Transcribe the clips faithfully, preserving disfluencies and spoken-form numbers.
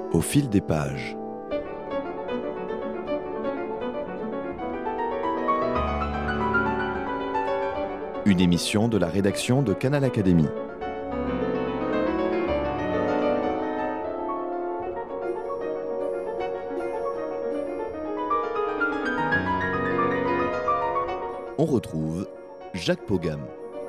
Au fil des pages. Une émission de la rédaction de Canal Académie. On retrouve Jacques Pogam.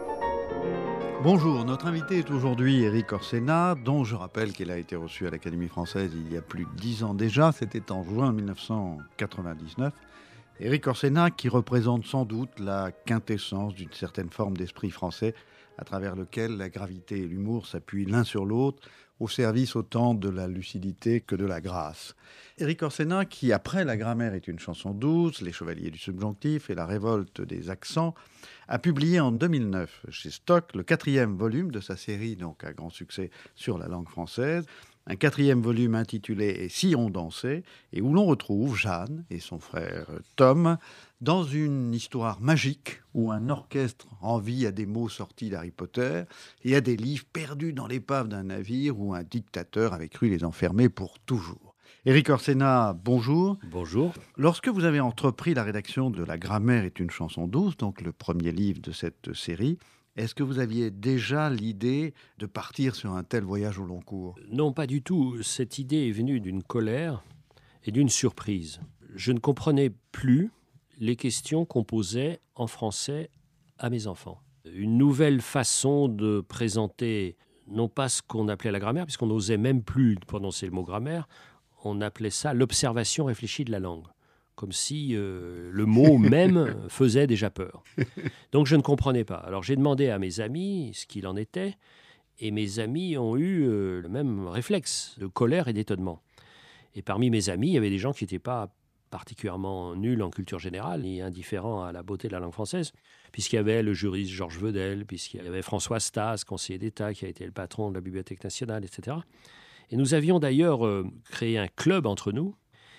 Bonjour, notre invité est aujourd'hui Éric Orsena, dont je rappelle qu'il a été reçu à l'Académie française il y a plus de dix ans déjà, c'était en juin mille neuf cent quatre-vingt-dix-neuf. Éric Orsena qui représente sans doute la quintessence d'une certaine forme d'esprit français, à travers lequel la gravité et l'humour s'appuient l'un sur l'autre, au service autant de la lucidité que de la grâce. Éric Orsena, qui après La grammaire est une chanson douce, Les chevaliers du subjonctif et La révolte des accents, a publié en deux mille neuf chez Stock le quatrième volume de sa série, donc à grand succès, sur la langue française. Un quatrième volume intitulé « Et si on dansait » et où l'on retrouve Jeanne et son frère Tom dans une histoire magique où un orchestre envie à des mots sortis d'Harry Potter et à des livres perdus dans l'épave d'un navire où un dictateur avait cru les enfermer pour toujours. Éric Orsena, bonjour. Bonjour. Lorsque vous avez entrepris la rédaction de La grammaire est une chanson douce, donc le premier livre de cette série, est-ce que vous aviez déjà l'idée de partir sur un tel voyage au long cours ? Non, pas du tout. Cette idée est venue d'une colère et d'une surprise. Je ne comprenais plus les questions qu'on posait en français à mes enfants. Une nouvelle façon de présenter, non pas ce qu'on appelait la grammaire, puisqu'on n'osait même plus prononcer le mot grammaire, on appelait ça l'observation réfléchie de la langue. Comme si euh, le mot même faisait déjà peur. Donc je ne comprenais pas. Alors j'ai demandé à mes amis ce qu'il en était, et mes amis ont eu euh, le même réflexe de colère et d'étonnement. Et parmi mes amis, il y avait des gens qui n'étaient pas particulièrement nuls en culture générale, ni indifférents à la beauté de la langue française, puisqu'il y avait le juriste Georges Vedel, puisqu'il y avait François Stas, conseiller d'État, qui a été le patron de la Bibliothèque nationale, et cetera. Et nous avions d'ailleurs euh, créé un club entre nous.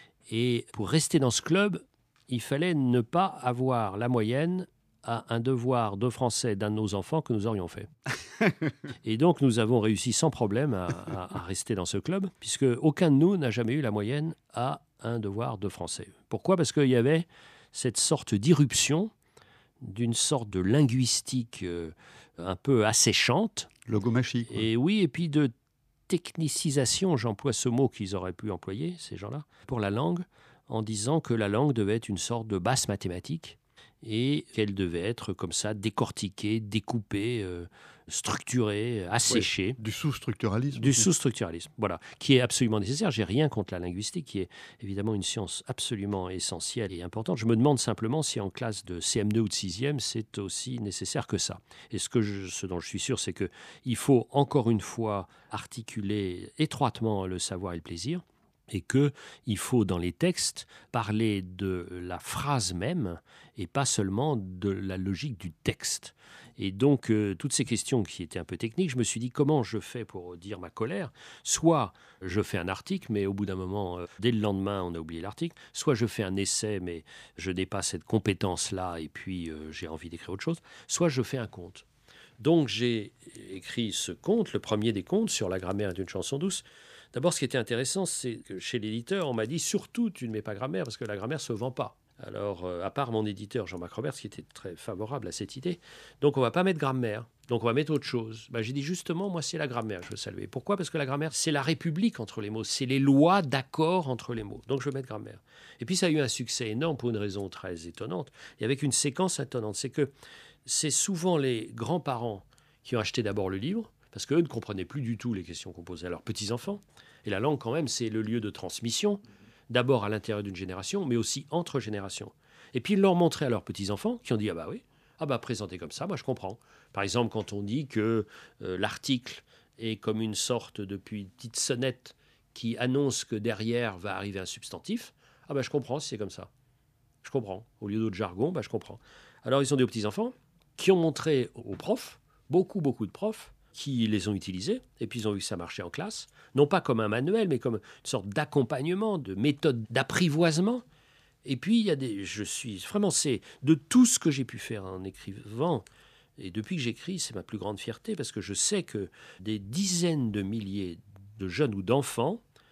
Et pour rester dans ce club, il fallait ne pas avoir la moyenne à un devoir de français d'un de nos enfants que nous aurions fait. Et donc, nous avons réussi sans problème à, à, à rester dans ce club, puisque aucun de nous n'a jamais eu la moyenne à un devoir de français. Pourquoi ? Parce qu'il y avait cette sorte d'irruption d'une sorte de linguistique euh, un peu asséchante. Logomachique. Et oui, et puis de technicisation, j'emploie ce mot qu'ils auraient pu employer, ces gens-là, pour la langue, en disant que la langue devait être une sorte de basse mathématique et qu'elle devait être comme ça décortiquée, découpée, euh, structurée, asséchée. Ouais, du sous-structuralisme. Du sous-structuralisme, voilà, qui est absolument nécessaire. J'ai rien contre la linguistique, qui est évidemment une science absolument essentielle et importante. Je me demande simplement si en classe de C M deux ou de sixième, c'est aussi nécessaire que ça. Et ce, que je, ce dont je suis sûr, c'est qu'il faut encore une fois articuler étroitement le savoir et le plaisir, et qu'il faut dans les textes parler de la phrase même et pas seulement de la logique du texte. Et donc, euh, toutes ces questions qui étaient un peu techniques, je me suis dit comment je fais pour dire ma colère. Soit je fais un article, mais au bout d'un moment, euh, dès le lendemain, on a oublié l'article. Soit je fais un essai, mais je n'ai pas cette compétence-là et puis euh, j'ai envie d'écrire autre chose. Soit je fais un conte. Donc, j'ai écrit ce conte, le premier des contes, sur La grammaire d'une chanson douce. D'abord, ce qui était intéressant, c'est que chez l'éditeur, on m'a dit « Surtout, tu ne mets pas grammaire, parce que la grammaire ne se vend pas. » Alors, euh, à part mon éditeur, Jean-Marc Roberts, qui était très favorable à cette idée, donc on ne va pas mettre grammaire, donc on va mettre autre chose. Ben, j'ai dit justement, moi, c'est la grammaire, je veux saluer. Pourquoi ? Parce que la grammaire, c'est la république entre les mots, c'est les lois d'accord entre les mots. Donc, je veux mettre grammaire. Et puis, ça a eu un succès énorme pour une raison très étonnante, et avec une séquence étonnante. C'est que c'est souvent les grands-parents qui ont acheté d'abord le livre, parce qu'eux ne comprenaient plus du tout les questions qu'on posait à leurs petits-enfants. Et la langue, quand même, c'est le lieu de transmission, d'abord à l'intérieur d'une génération, mais aussi entre générations. Et puis, ils leur montraient à leurs petits-enfants, qui ont dit « Ah bah oui, ah bah présenté comme ça, moi je comprends. » Par exemple, quand on dit que euh, l'article est comme une sorte de petite sonnette qui annonce que derrière va arriver un substantif, « Ah bah je comprends, c'est comme ça. Je comprends. » Au lieu d'autres jargon, bah je comprends. Alors, ils ont des petits-enfants qui ont montré aux profs, beaucoup, beaucoup de profs, qui les ont utilisés, et puis ils ont vu que ça marchait en classe, non pas comme un manuel, mais comme une sorte d'accompagnement, de méthode d'apprivoisement. Et puis, il y a des... Je suis... Vraiment, c'est de tout ce que j'ai pu faire en écrivant, et depuis que j'écris, c'est ma plus grande fierté, parce que je sais que des dizaines de milliers de jeunes ou d'enfants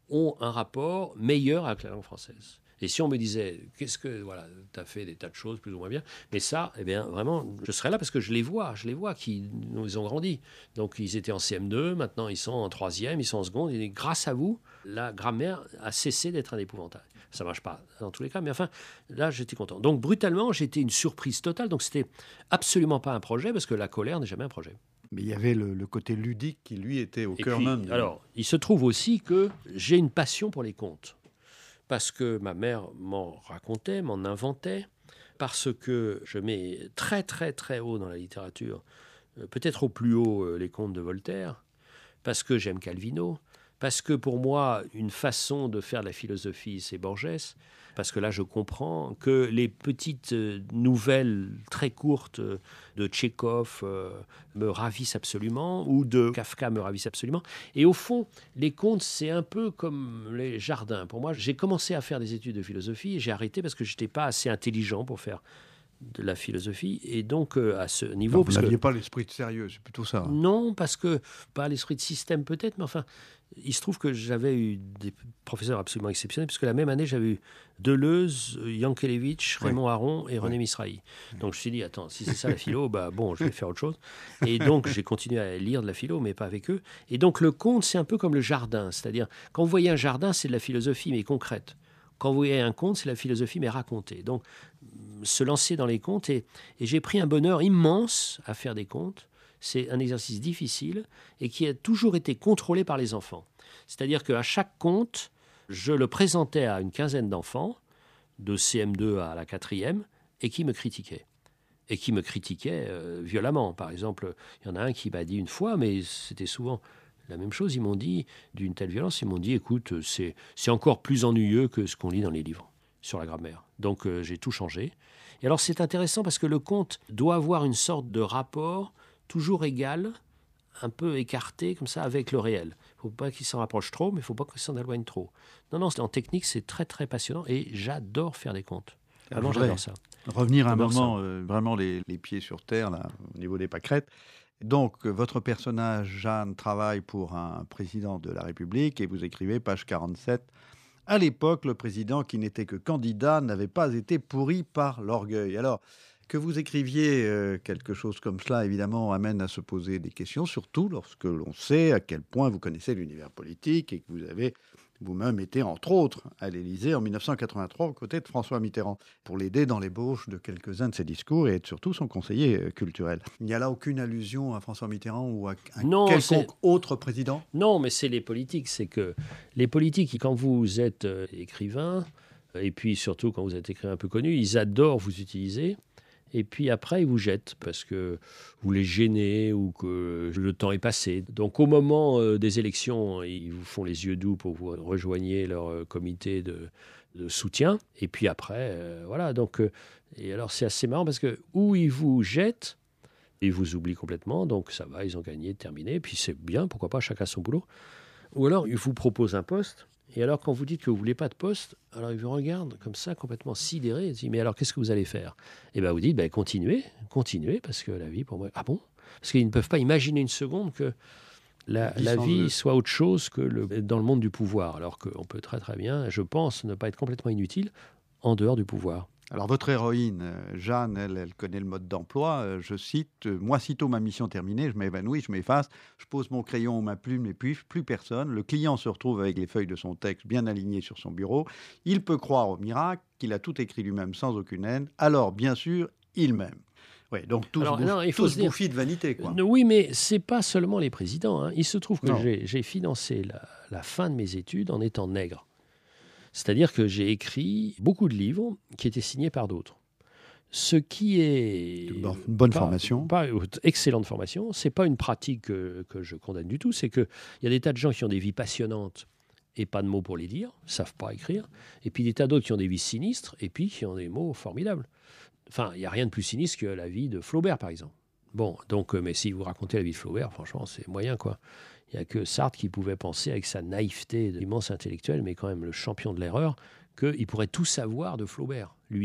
ont un rapport meilleur avec la langue française. Et si on me disait, qu'est-ce que, voilà, tu as fait des tas de choses plus ou moins bien, mais ça, eh bien, vraiment, je serais là parce que je les vois, je les vois qui nous ont grandi. Donc, ils étaient en C M deux, maintenant ils sont en troisième, ils sont en seconde, et grâce à vous, la grammaire a cessé d'être un épouvantail. Ça ne marche pas dans tous les cas, mais enfin, là, j'étais content. Donc, brutalement, j'étais une surprise totale, donc c'était absolument pas un projet, parce que la colère n'est jamais un projet. Mais il y avait le, le côté ludique qui, lui, était au et cœur puis, même. De... Alors, il se trouve aussi que j'ai une passion pour les contes. Parce que ma mère m'en racontait, m'en inventait, parce que je mets très très très haut dans la littérature, peut-être au plus haut les contes de Voltaire, parce que j'aime Calvino, parce que pour moi, une façon de faire de la philosophie, c'est Borges, parce que là, je comprends que les petites nouvelles très courtes de Tchekhov euh, me ravissent absolument, ou de Kafka me ravissent absolument. Et au fond, les contes, c'est un peu comme les jardins. Pour moi, j'ai commencé à faire des études de philosophie et j'ai arrêté parce que je n'étais pas assez intelligent pour faire de la philosophie. Et donc, euh, à ce niveau... Non, vous parce n'aviez que, pas l'esprit de sérieux, c'est plutôt ça. Hein. Non, parce que, pas l'esprit de système peut-être, mais enfin, il se trouve que j'avais eu des professeurs absolument exceptionnels, puisque la même année, j'avais eu Deleuze, Yankelevitch, Raymond ouais. Aron et René ouais. Misrahi. Donc, je me suis dit, attends, si c'est ça la philo, bah bon, je vais faire autre chose. Et donc, j'ai continué à lire de la philo, mais pas avec eux. Et donc, le conte, c'est un peu comme le jardin. C'est-à-dire, quand vous voyez un jardin, c'est de la philosophie, mais concrète. Quand vous voyez un conte, c'est la philosophie, mais racontée. Donc, se lancer dans les contes, et, et j'ai pris un bonheur immense à faire des contes. C'est un exercice difficile et qui a toujours été contrôlé par les enfants. C'est-à-dire qu'à chaque conte, je le présentais à une quinzaine d'enfants, de C M deux à la quatrième, et qui me critiquaient. Et qui me critiquaient euh, violemment. Par exemple, il y en a un qui m'a dit une fois, mais c'était souvent la même chose, ils m'ont dit, d'une telle violence, ils m'ont dit, écoute, c'est, c'est encore plus ennuyeux que ce qu'on lit dans les livres sur la grammaire. Donc euh, j'ai tout changé. Et alors c'est intéressant parce que le conte doit avoir une sorte de rapport toujours égal, un peu écarté comme ça avec le réel. Il ne faut pas qu'il s'en rapproche trop, mais il ne faut pas qu'il s'en éloigne trop. Non, non, en technique, c'est très très passionnant et j'adore faire des contes. Vraiment, j'adore ça. Revenir un j'adore moment, euh, vraiment les, les pieds sur terre, là, au niveau des pâquerettes. Donc, votre personnage, Jeanne, travaille pour un président de la République et vous écrivez, page quarante-sept, « À l'époque, le président qui n'était que candidat n'avait pas été pourri par l'orgueil. » Alors, que vous écriviez euh, quelque chose comme cela, évidemment, amène à se poser des questions, surtout lorsque l'on sait à quel point vous connaissez l'univers politique et que vous avez vous-même été, entre autres, à l'Élysée en dix-neuf cent quatre-vingt-trois aux côtés de François Mitterrand pour l'aider dans l'ébauche de quelques-uns de ses discours et être surtout son conseiller culturel. Il n'y a là aucune allusion à François Mitterrand ou à un non, quelconque c'est... autre président ? Non, mais c'est les politiques. C'est que les politiques, quand vous êtes euh, écrivain, et puis surtout quand vous êtes écrivain un peu connu, ils adorent vous utiliser. Et puis après, ils vous jettent parce que vous les gênez ou que le temps est passé. Donc au moment euh, des élections, ils vous font les yeux doux pour que vous rejoigniez leur euh, comité de, de soutien. Et puis après, euh, voilà. Donc, euh, et alors c'est assez marrant parce que où ils vous jettent, ils vous oublient complètement. Donc ça va, ils ont gagné, terminé. Puis c'est bien, pourquoi pas, chacun son boulot. Ou alors ils vous proposent un poste. Et alors, quand vous dites que vous ne voulez pas de poste, alors ils vous regardent comme ça, complètement sidérés. Ils disent, mais alors, qu'est-ce que vous allez faire ? Et bien, vous dites, ben, continuez, continuez, parce que la vie, pour moi... Ah bon ? Parce qu'ils ne peuvent pas imaginer une seconde que la, la vie jeu. soit autre chose que le, dans le monde du pouvoir. Alors qu'on peut très, très bien, je pense, ne pas être complètement inutile en dehors du pouvoir. Alors, votre héroïne, Jeanne, elle, elle connaît le mode d'emploi. Je cite, « Moi, sitôt ma mission terminée, je m'évanouis, je m'efface, je pose mon crayon ou ma plume et puis plus personne. Le client se retrouve avec les feuilles de son texte bien alignées sur son bureau. Il peut croire au miracle, qu'il a tout écrit lui-même sans aucune haine. Alors, bien sûr, il m'aime. » Oui, donc tous se bouffis de vanité, quoi. Oui, mais ce n'est pas seulement les présidents. Hein. Il se trouve que j'ai, j'ai financé la, la fin de mes études en étant nègre. C'est-à-dire que j'ai écrit beaucoup de livres qui étaient signés par d'autres. Ce qui est... Une bonne pas, formation. Pas excellente formation. Ce n'est pas une pratique que, que je condamne du tout. C'est qu'il y a des tas de gens qui ont des vies passionnantes et pas de mots pour les dire, ne savent pas écrire. Et puis des tas d'autres qui ont des vies sinistres et puis qui ont des mots formidables. Enfin, il n'y a rien de plus sinistre que la vie de Flaubert, par exemple. Bon, donc, mais si vous racontez la vie de Flaubert, franchement, c'est moyen, quoi. Il n'y a que Sartre qui pouvait penser, avec sa naïveté d'immense intellectuel, mais quand même le champion de l'erreur, qu'il pourrait tout savoir de Flaubert, lui.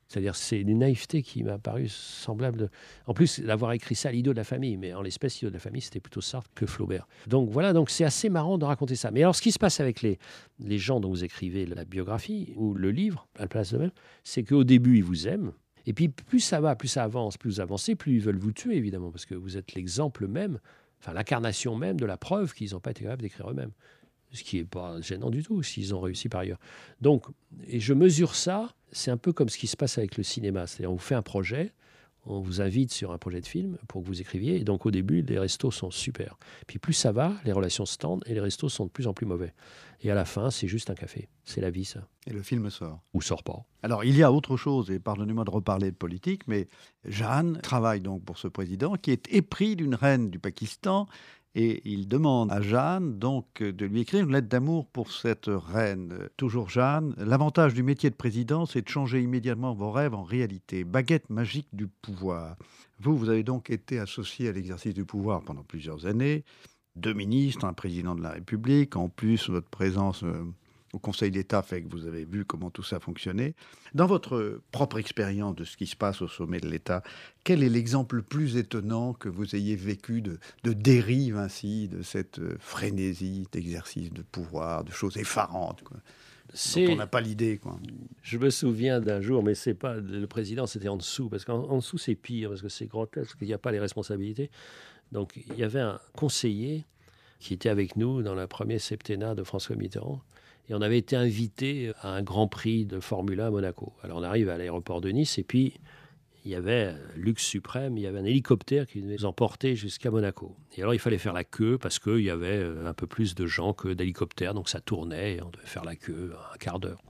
C'est-à-dire, c'est une naïveté qui m'a paru semblable. De... En plus, d'avoir écrit ça à l'idiot de la famille, mais en l'espèce, l'idiot de la famille, c'était plutôt Sartre que Flaubert. Donc voilà, donc c'est assez marrant de raconter ça. Mais alors, ce qui se passe avec les, les gens dont vous écrivez la biographie ou le livre, à la place de même, c'est qu'au début, ils vous aiment. Et puis, plus ça va, plus ça avance, plus vous avancez, plus ils veulent vous tuer, évidemment, parce que vous êtes l'exemple même, enfin l'incarnation même de la preuve qu'ils n'ont pas été capables d'écrire eux-mêmes. Ce qui n'est pas gênant du tout, s'ils ont réussi par ailleurs. Donc, et je mesure ça, c'est un peu comme ce qui se passe avec le cinéma. C'est-à-dire, on vous fait un projet, on vous invite sur un projet de film pour que vous écriviez, et donc au début, les restos sont super. Puis plus ça va, les relations se tendent, et les restos sont de plus en plus mauvais. Et à la fin, c'est juste un café. C'est la vie, ça. Et le film sort. Ou sort pas. Alors, il y a autre chose, et pardonnez-moi de reparler de politique, mais Jeanne travaille donc pour ce président qui est épris d'une reine du Pakistan, et il demande à Jeanne donc de lui écrire une lettre d'amour pour cette reine. Toujours Jeanne, l'avantage du métier de président, c'est de changer immédiatement vos rêves en réalité. Baguette magique du pouvoir. Vous, vous avez donc été associé à l'exercice du pouvoir pendant plusieurs années. Deux ministres, un président de la République, en plus votre présence euh, au Conseil d'État fait que vous avez vu comment tout ça fonctionnait. Dans votre propre expérience de ce qui se passe au sommet de l'État, quel est l'exemple le plus étonnant que vous ayez vécu de, de dérive ainsi, de cette frénésie d'exercice de pouvoir, de choses effarantes, quoi, c'est... dont on n'a pas l'idée, quoi. Je me souviens d'un jour, mais c'est pas le président, c'était en dessous, parce qu'en en dessous c'est pire, parce que c'est grotesque, qu'il n'y a pas les responsabilités. Donc il y avait un conseiller qui était avec nous dans le premier septennat de François Mitterrand. Et on avait été invité à un Grand Prix de Formule un à Monaco. Alors on arrive à l'aéroport de Nice et puis il y avait luxe suprême, il y avait un hélicoptère qui nous emportait jusqu'à Monaco. Et alors il fallait faire la queue parce qu'il y avait un peu plus de gens que d'hélicoptères, donc ça tournait et on devait faire la queue un quart d'heure.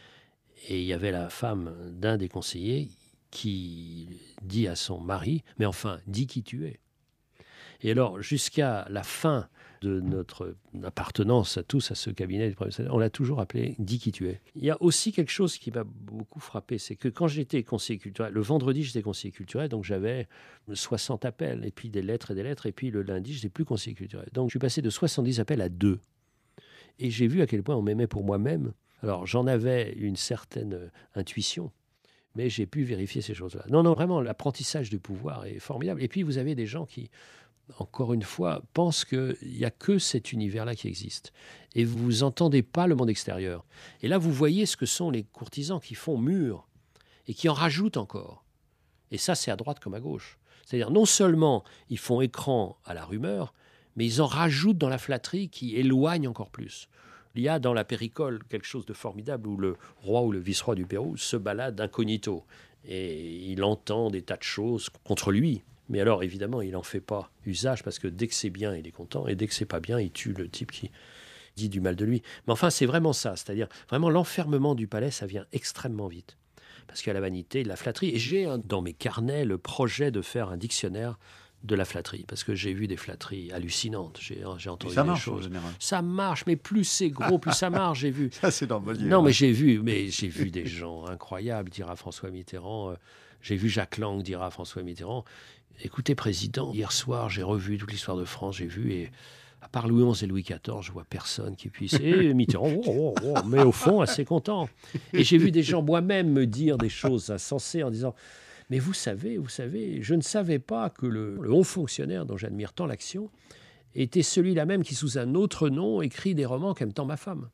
Et il y avait la femme d'un des conseillers qui dit à son mari « Mais enfin, dis qui tu es ». Et alors jusqu'à la fin de notre appartenance à tous à ce cabinet du Premier ministre, on l'a toujours appelé « dis qui tu es ». Il y a aussi quelque chose qui m'a beaucoup frappé, c'est que quand j'étais conseiller culturel, le vendredi j'étais conseiller culturel, donc j'avais soixante appels, et puis des lettres et des lettres, et puis le lundi j'étais plus conseiller culturel. Donc je suis passé de soixante-dix appels à deux. Et j'ai vu à quel point on m'aimait pour moi-même. Alors j'en avais une certaine intuition, mais j'ai pu vérifier ces choses-là. Non, non, vraiment, l'apprentissage du pouvoir est formidable. Et puis vous avez des gens qui, encore une fois, pensent qu'il n'y a que cet univers-là qui existe. Et vous n'entendez pas le monde extérieur. Et là, vous voyez ce que sont les courtisans qui font mur et qui en rajoutent encore. Et ça, c'est à droite comme à gauche. C'est-à-dire, non seulement ils font écran à la rumeur, mais ils en rajoutent dans la flatterie qui éloigne encore plus. Il y a dans la Péricole quelque chose de formidable où le roi ou le vice-roi du Pérou se balade incognito. Et il entend des tas de choses contre lui. Mais alors, évidemment, il n'en fait pas usage parce que dès que c'est bien, il est content. Et dès que c'est pas bien, il tue le type qui dit du mal de lui. Mais enfin, c'est vraiment ça. C'est-à-dire, vraiment, l'enfermement du palais, ça vient extrêmement vite. Parce qu'il y a la vanité, la flatterie. Et j'ai un, dans mes carnets le projet de faire un dictionnaire de la flatterie. Parce que j'ai vu des flatteries hallucinantes. J'ai, j'ai entendu ça des marche, choses. en général. Ça marche, mais plus c'est gros, plus ça marche. J'ai vu. Ça, c'est dans le livre. Non, mais j'ai vu, mais j'ai vu des gens incroyables dire à François Mitterrand. Euh, j'ai vu Jacques Lang dire à François Mitterrand. Écoutez, président, hier soir, j'ai revu toute l'histoire de France, j'ai vu, et à part Louis onze et Louis quatorze, je vois personne qui puisse... Et Mitterrand, oh, oh, oh, mais au fond, assez content. Et j'ai vu des gens moi-même me dire des choses insensées en disant, mais vous savez, vous savez, je ne savais pas que le, le haut fonctionnaire dont j'admire tant l'action était celui-là même qui, sous un autre nom, écrit des romans qu'aime tant ma femme.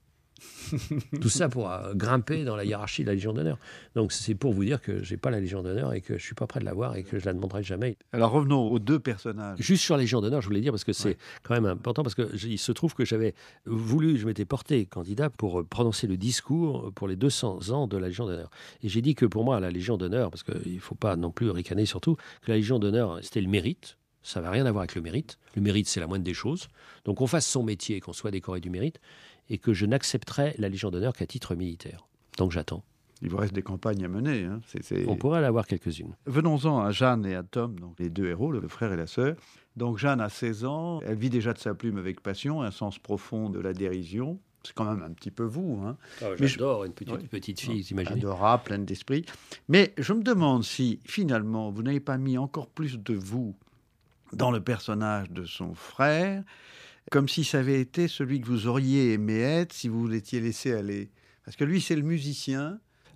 Tout ça pour euh, grimper dans la hiérarchie de la Légion d'honneur. Donc c'est pour vous dire que je n'ai pas la Légion d'honneur et que je ne suis pas prêt de l'avoir et que je ne la demanderai jamais. Alors revenons aux deux personnages. Juste sur la Légion d'honneur, je voulais dire, parce que c'est ouais. quand même important, parce qu'il se trouve que j'avais voulu, je m'étais porté candidat pour prononcer le discours pour les deux cents ans de la Légion d'honneur. Et j'ai dit que pour moi, la Légion d'honneur, parce qu'il ne faut pas non plus ricaner surtout, que la Légion d'honneur, c'était le mérite. Ça n'a rien à voir avec le mérite. Le mérite, c'est la moindre des choses. Donc qu'on fasse son métier et qu'on soit décoré du mérite, et que je n'accepterai la Légion d'honneur qu'à titre militaire. Donc j'attends. Il vous reste des campagnes à mener. Hein. C'est, c'est... On pourrait en avoir quelques-unes. Venons-en à Jeanne et à Tom, donc les deux héros, le frère et la sœur. Donc Jeanne a seize ans, elle vit déjà de sa plume avec passion, un sens profond de la dérision. C'est quand même un petit peu vous. Hein. Oh, Mais j'adore je... une petite, oui. petite fille, vous imaginez. Adorable, pleine d'esprit. Mais je me demande si, finalement, vous n'avez pas mis encore plus de vous dans le personnage de son frère, comme si ça avait été celui que vous auriez aimé être si vous l'étiez laissé aller. Parce que lui, c'est le musicien.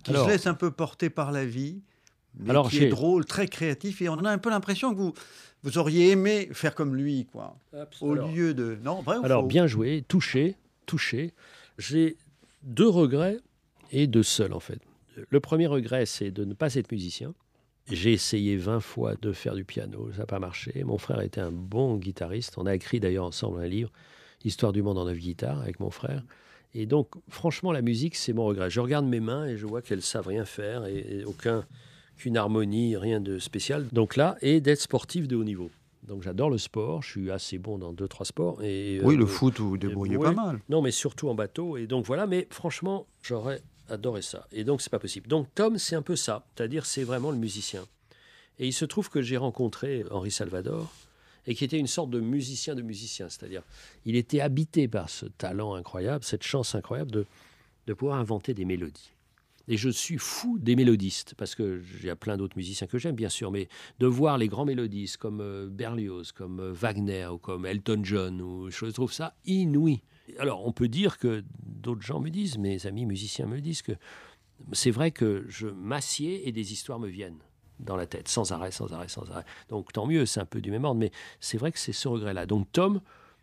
qui Alors, se laisse un peu porter par la vie, mais alors, qui j'ai... est drôle, très créatif, et on a un peu l'impression que vous, vous auriez aimé faire comme lui, quoi. Au alors, lieu de... Non, vrai ou alors faux? bien joué, touché, touché. J'ai deux regrets et deux seuls, en fait. Le premier regret, c'est de ne pas être musicien. J'ai essayé vingt fois de faire du piano, ça n'a pas marché. Mon frère était un bon guitariste. On a écrit d'ailleurs ensemble un livre, Histoire du monde en neuf guitares, avec mon frère. Et donc, franchement, la musique, c'est mon regret. Je regarde mes mains et je vois qu'elles ne savent rien faire, et, et aucun, qu'une harmonie, rien de spécial. Donc là, et d'être sportif de haut niveau. Donc j'adore le sport, je suis assez bon dans deux, trois sports. Et, Oui, euh, le foot, vous vous débrouillez ouais, pas mal. Non, mais surtout en bateau. Et donc voilà, mais franchement, j'aurais adoré ça. Et donc, c'est pas possible. Donc Tom, c'est un peu ça. C'est-à-dire, c'est vraiment le musicien. Et il se trouve que j'ai rencontré Henri Salvador, et qui était une sorte de musicien de musicien. C'est-à-dire, il était habité par ce talent incroyable, cette chance incroyable de, de pouvoir inventer des mélodies. Et je suis fou des mélodistes, parce qu'il y a plein d'autres musiciens que j'aime, bien sûr, mais de voir les grands mélodistes comme euh, Berlioz, comme euh, Wagner, ou comme Elton John, ou, je trouve ça inouï. Alors, on peut dire que d'autres gens me disent, mes amis musiciens me disent que c'est vrai que je m'assieds et des histoires me viennent dans la tête, sans arrêt, sans arrêt, sans arrêt. Donc tant mieux, c'est un peu du même ordre, mais c'est vrai que c'est ce regret-là. Donc Tom,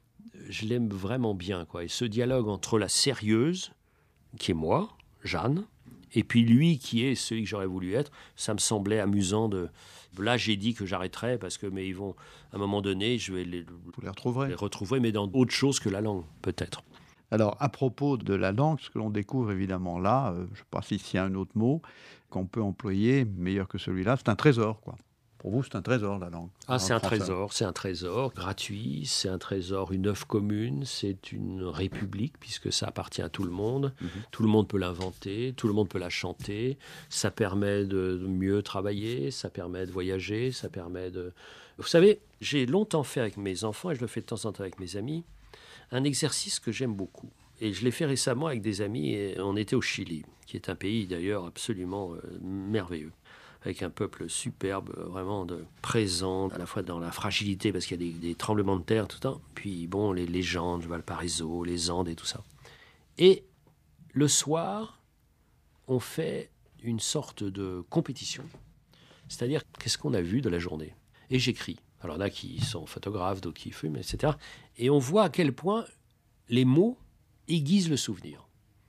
je l'aime vraiment bien, quoi. Et ce dialogue entre la sérieuse, qui est moi, Jeanne, et puis lui qui est celui que j'aurais voulu être, ça me semblait amusant de... Là, j'ai dit que j'arrêterais, parce que, mais ils vont, à un moment donné, je vais les, Vous les retrouverez. les retrouver, mais dans autre chose que la langue, peut-être. Alors, à propos de la langue, ce que l'on découvre évidemment là, euh, je ne sais pas s'il y a un autre mot qu'on peut employer, meilleur que celui-là, c'est un trésor, quoi. Pour vous, c'est un trésor, la langue. Ah, c'est En un français. trésor, c'est un trésor gratuit, c'est un trésor, une œuvre commune, c'est une république, puisque ça appartient à tout le monde. Mhm. Tout le monde peut l'inventer, tout le monde peut la chanter. Ça permet de mieux travailler, ça permet de voyager, ça permet de... Vous savez, j'ai longtemps fait avec mes enfants, et je le fais de temps en temps avec mes amis, un exercice que j'aime beaucoup. Et je l'ai fait récemment avec des amis, et on était au Chili, qui est un pays d'ailleurs absolument euh, merveilleux, avec un peuple superbe, vraiment de, présent, à la fois dans la fragilité, parce qu'il y a des, des tremblements de terre tout le temps, puis bon, les légendes, Valparaiso, les Andes et tout ça. Et le soir, on fait une sorte de compétition, c'est-à-dire qu'est-ce qu'on a vu de la journée. Et j'écris. Alors là, qui sont photographes, d'autres qui fument, et cetera. Et on voit à quel point les mots aiguisent le souvenir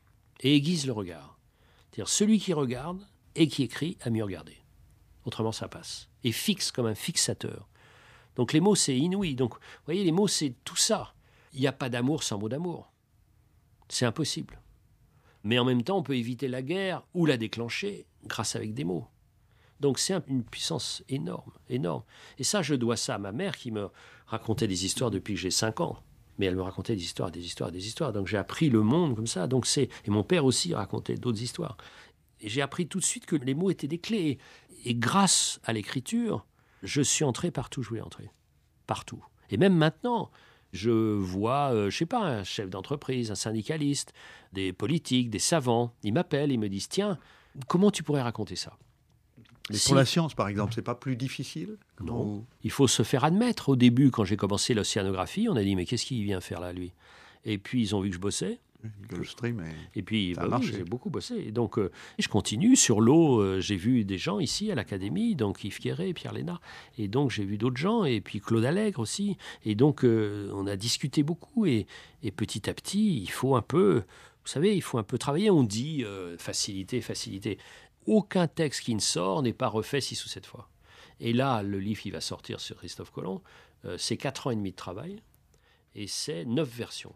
et aiguisent le regard. C'est-à-dire celui qui regarde et qui écrit a mieux regardé. Autrement, ça passe. Et fixe comme un fixateur. Donc les mots, c'est inouï. Donc, vous voyez, les mots, c'est tout ça. Il n'y a pas d'amour sans mot d'amour. C'est impossible. Mais en même temps, on peut éviter la guerre ou la déclencher grâce avec des mots. Donc c'est une puissance énorme, énorme. Et ça, je dois ça à ma mère qui me racontait des histoires depuis que j'ai cinq ans. Mais elle me racontait des histoires, des histoires, des histoires. Donc j'ai appris le monde comme ça. Donc c'est... Et mon père aussi racontait d'autres histoires. Et j'ai appris tout de suite que les mots étaient des clés. Et grâce à l'écriture, je suis entré partout où je voulais entrer. Partout. Et même maintenant, je vois, euh, je ne sais pas, un chef d'entreprise, un syndicaliste, des politiques, des savants. Ils m'appellent, ils me disent, tiens, comment tu pourrais raconter ça ? Mais Si- pour la science, par exemple, c'est pas plus difficile? Comment Non. vous- Il faut se faire admettre. Au début, quand j'ai commencé l'océanographie, on a dit, mais qu'est-ce qu'il vient faire là, lui ? Et puis, ils ont vu que je bossais. Gulf Stream est... Et puis, Ça a bah oui, marché. j'ai beaucoup bossé. Et donc, euh, je continue. Sur l'eau, euh, j'ai vu des gens ici à l'Académie, donc Yves Quéré, Pierre Lénard. Et donc, j'ai vu d'autres gens, et puis Claude Allègre aussi. Et donc, euh, on a discuté beaucoup. Et, et petit à petit, il faut un peu, vous savez, il faut un peu travailler. On dit euh, facilité, facilité. Aucun texte qui ne sort n'est pas refait six ou sept fois. Et là, le livre qui va sortir sur Christophe Colomb, euh, c'est quatre ans et demi de travail, et c'est neuf versions.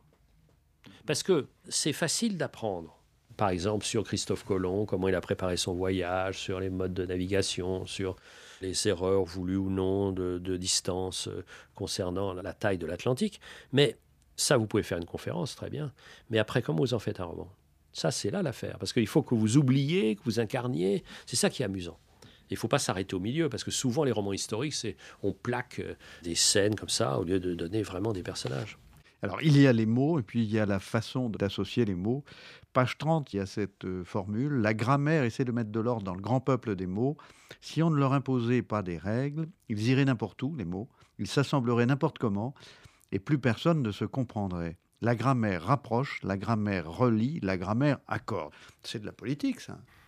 Parce que c'est facile d'apprendre. Par exemple, sur Christophe Colomb, comment il a préparé son voyage, sur les modes de navigation, sur les erreurs voulues ou non de, de distance euh, concernant la taille de l'Atlantique. Mais ça, vous pouvez faire une conférence, très bien. Mais après, comment vous en faites un roman ? Ça, c'est là l'affaire. Parce qu'il faut que vous oubliez, que vous incarniez. C'est ça qui est amusant. Il ne faut pas s'arrêter au milieu, parce que souvent, les romans historiques, c'est on plaque euh, des scènes comme ça, au lieu de donner vraiment des personnages. Alors, il y a les mots, et puis il y a la façon d'associer les mots. Page trente, il y a cette euh, formule. La grammaire essaie de mettre de l'ordre dans le grand peuple des mots. Si on ne leur imposait pas des règles, ils iraient n'importe où, les mots. Ils s'assembleraient n'importe comment, et plus personne ne se comprendrait. La grammaire rapproche, la grammaire relie, la grammaire accorde. C'est de la politique, ça.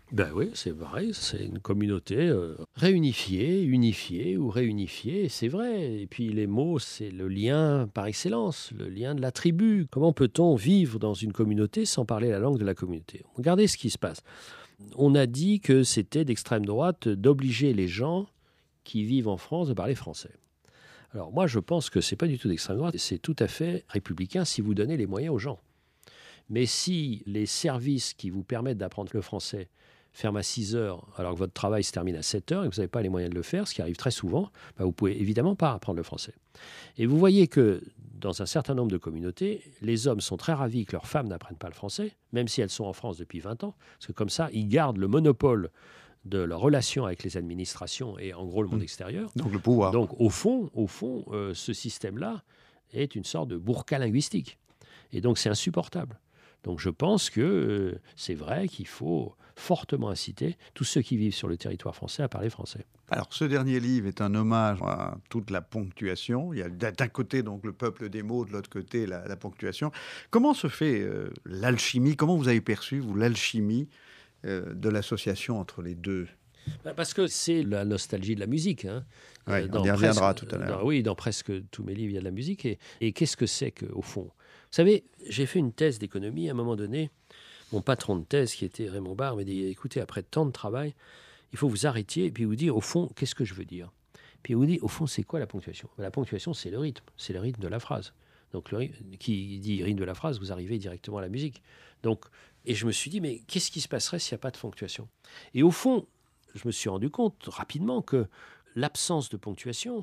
Ben oui, c'est pareil, c'est une communauté euh, réunifiée, unifiée ou réunifiée, c'est vrai. Et puis les mots, c'est le lien par excellence, le lien de la tribu. Comment peut-on vivre dans une communauté sans parler la langue de la communauté? Regardez ce qui se passe. On a dit que c'était d'extrême droite d'obliger les gens qui vivent en France de parler français. Alors moi, je pense que ce n'est pas du tout d'extrême droite, c'est tout à fait républicain si vous donnez les moyens aux gens. Mais si les services qui vous permettent d'apprendre le français ferment à six heures, alors que votre travail se termine à sept heures et que vous n'avez pas les moyens de le faire, ce qui arrive très souvent, bah vous ne pouvez évidemment pas apprendre le français. Et vous voyez que dans un certain nombre de communautés, les hommes sont très ravis que leurs femmes n'apprennent pas le français, même si elles sont en France depuis vingt ans, parce que comme ça, ils gardent le monopole de leur relation avec les administrations et en gros le monde mmh. extérieur. Donc le pouvoir. Donc au fond, au fond euh, ce système-là est une sorte de burqa linguistique. Et donc c'est insupportable. Donc je pense que euh, c'est vrai qu'il faut fortement inciter tous ceux qui vivent sur le territoire français à parler français. Alors ce dernier livre est un hommage à toute la ponctuation. Il y a d'un côté donc le peuple des mots, de l'autre côté la, la ponctuation. Comment se fait euh, l'alchimie? Comment vous avez perçu, vous, l'alchimie euh, de l'association entre les deux? Parce que c'est la nostalgie de la musique. Hein. Ouais, dans on y reviendra presque, tout à l'heure. Dans, oui, dans presque tous mes livres, il y a de la musique. Et, et qu'est-ce que c'est qu'au fond? Vous savez, j'ai fait une thèse d'économie à un moment donné. Mon patron de thèse, qui était Raymond Barre, m'a dit, écoutez, après tant de travail, il faut vous arrêter et puis vous dire, au fond, qu'est-ce que je veux dire? Puis il vous dit, au fond, c'est quoi la ponctuation? La ponctuation, c'est le rythme. C'est le rythme de la phrase. Donc, le, qui dit rythme de la phrase, vous arrivez directement à la musique. Donc, et je me suis dit, mais qu'est-ce qui se passerait s'il n'y a pas de ponctuation? Et au fond, je me suis rendu compte rapidement que l'absence de ponctuation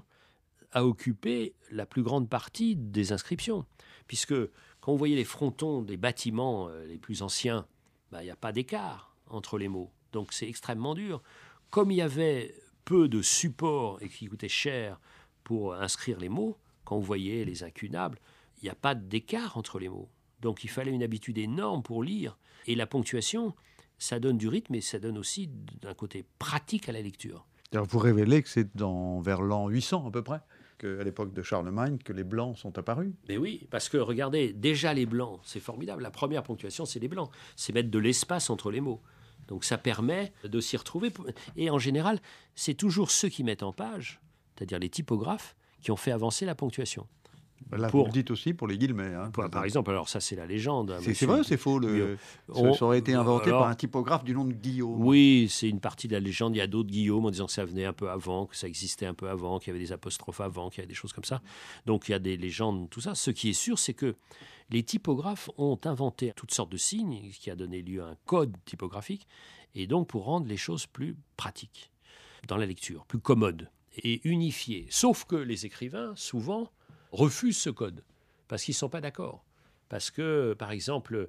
a occupé la plus grande partie des inscriptions. Puisque quand vous voyez les frontons des bâtiments euh, les plus anciens, bah, il n'y a pas d'écart entre les mots. Donc c'est extrêmement dur. Comme il y avait peu de supports et qui coûtait cher pour inscrire les mots, quand vous voyez les incunables, il n'y a pas d'écart entre les mots. Donc il fallait une habitude énorme pour lire. Et la ponctuation, ça donne du rythme, mais ça donne aussi d'un côté pratique à la lecture. Alors vous révélez que c'est dans, vers l'an huit cents à peu près, que, à l'époque de Charlemagne, que les Blancs sont apparus. Mais oui, parce que regardez, déjà les Blancs, c'est formidable. La première ponctuation, c'est les Blancs. C'est mettre de l'espace entre les mots. Donc ça permet de s'y retrouver. Et en général, c'est toujours ceux qui mettent en page, c'est-à-dire les typographes, qui ont fait avancer la ponctuation. Là, pour, vous le dites aussi pour les guillemets. Hein, pour, par exemple, alors ça c'est la légende. Hein, c'est, c'est vrai ou c'est faux le, on, Ça aurait été inventé alors, par un typographe du nom de Guillaume. Oui, c'est une partie de la légende. Il y a d'autres Guillaume en disant que ça venait un peu avant, que ça existait un peu avant, qu'il y avait des apostrophes avant, qu'il y avait des choses comme ça. Donc il y a des légendes, tout ça. Ce qui est sûr, c'est que les typographes ont inventé toutes sortes de signes, ce qui a donné lieu à un code typographique, et donc pour rendre les choses plus pratiques dans la lecture, plus commodes et unifiées. Sauf que les écrivains, souvent, refusent ce code, parce qu'ils ne sont pas d'accord. Parce que, par exemple,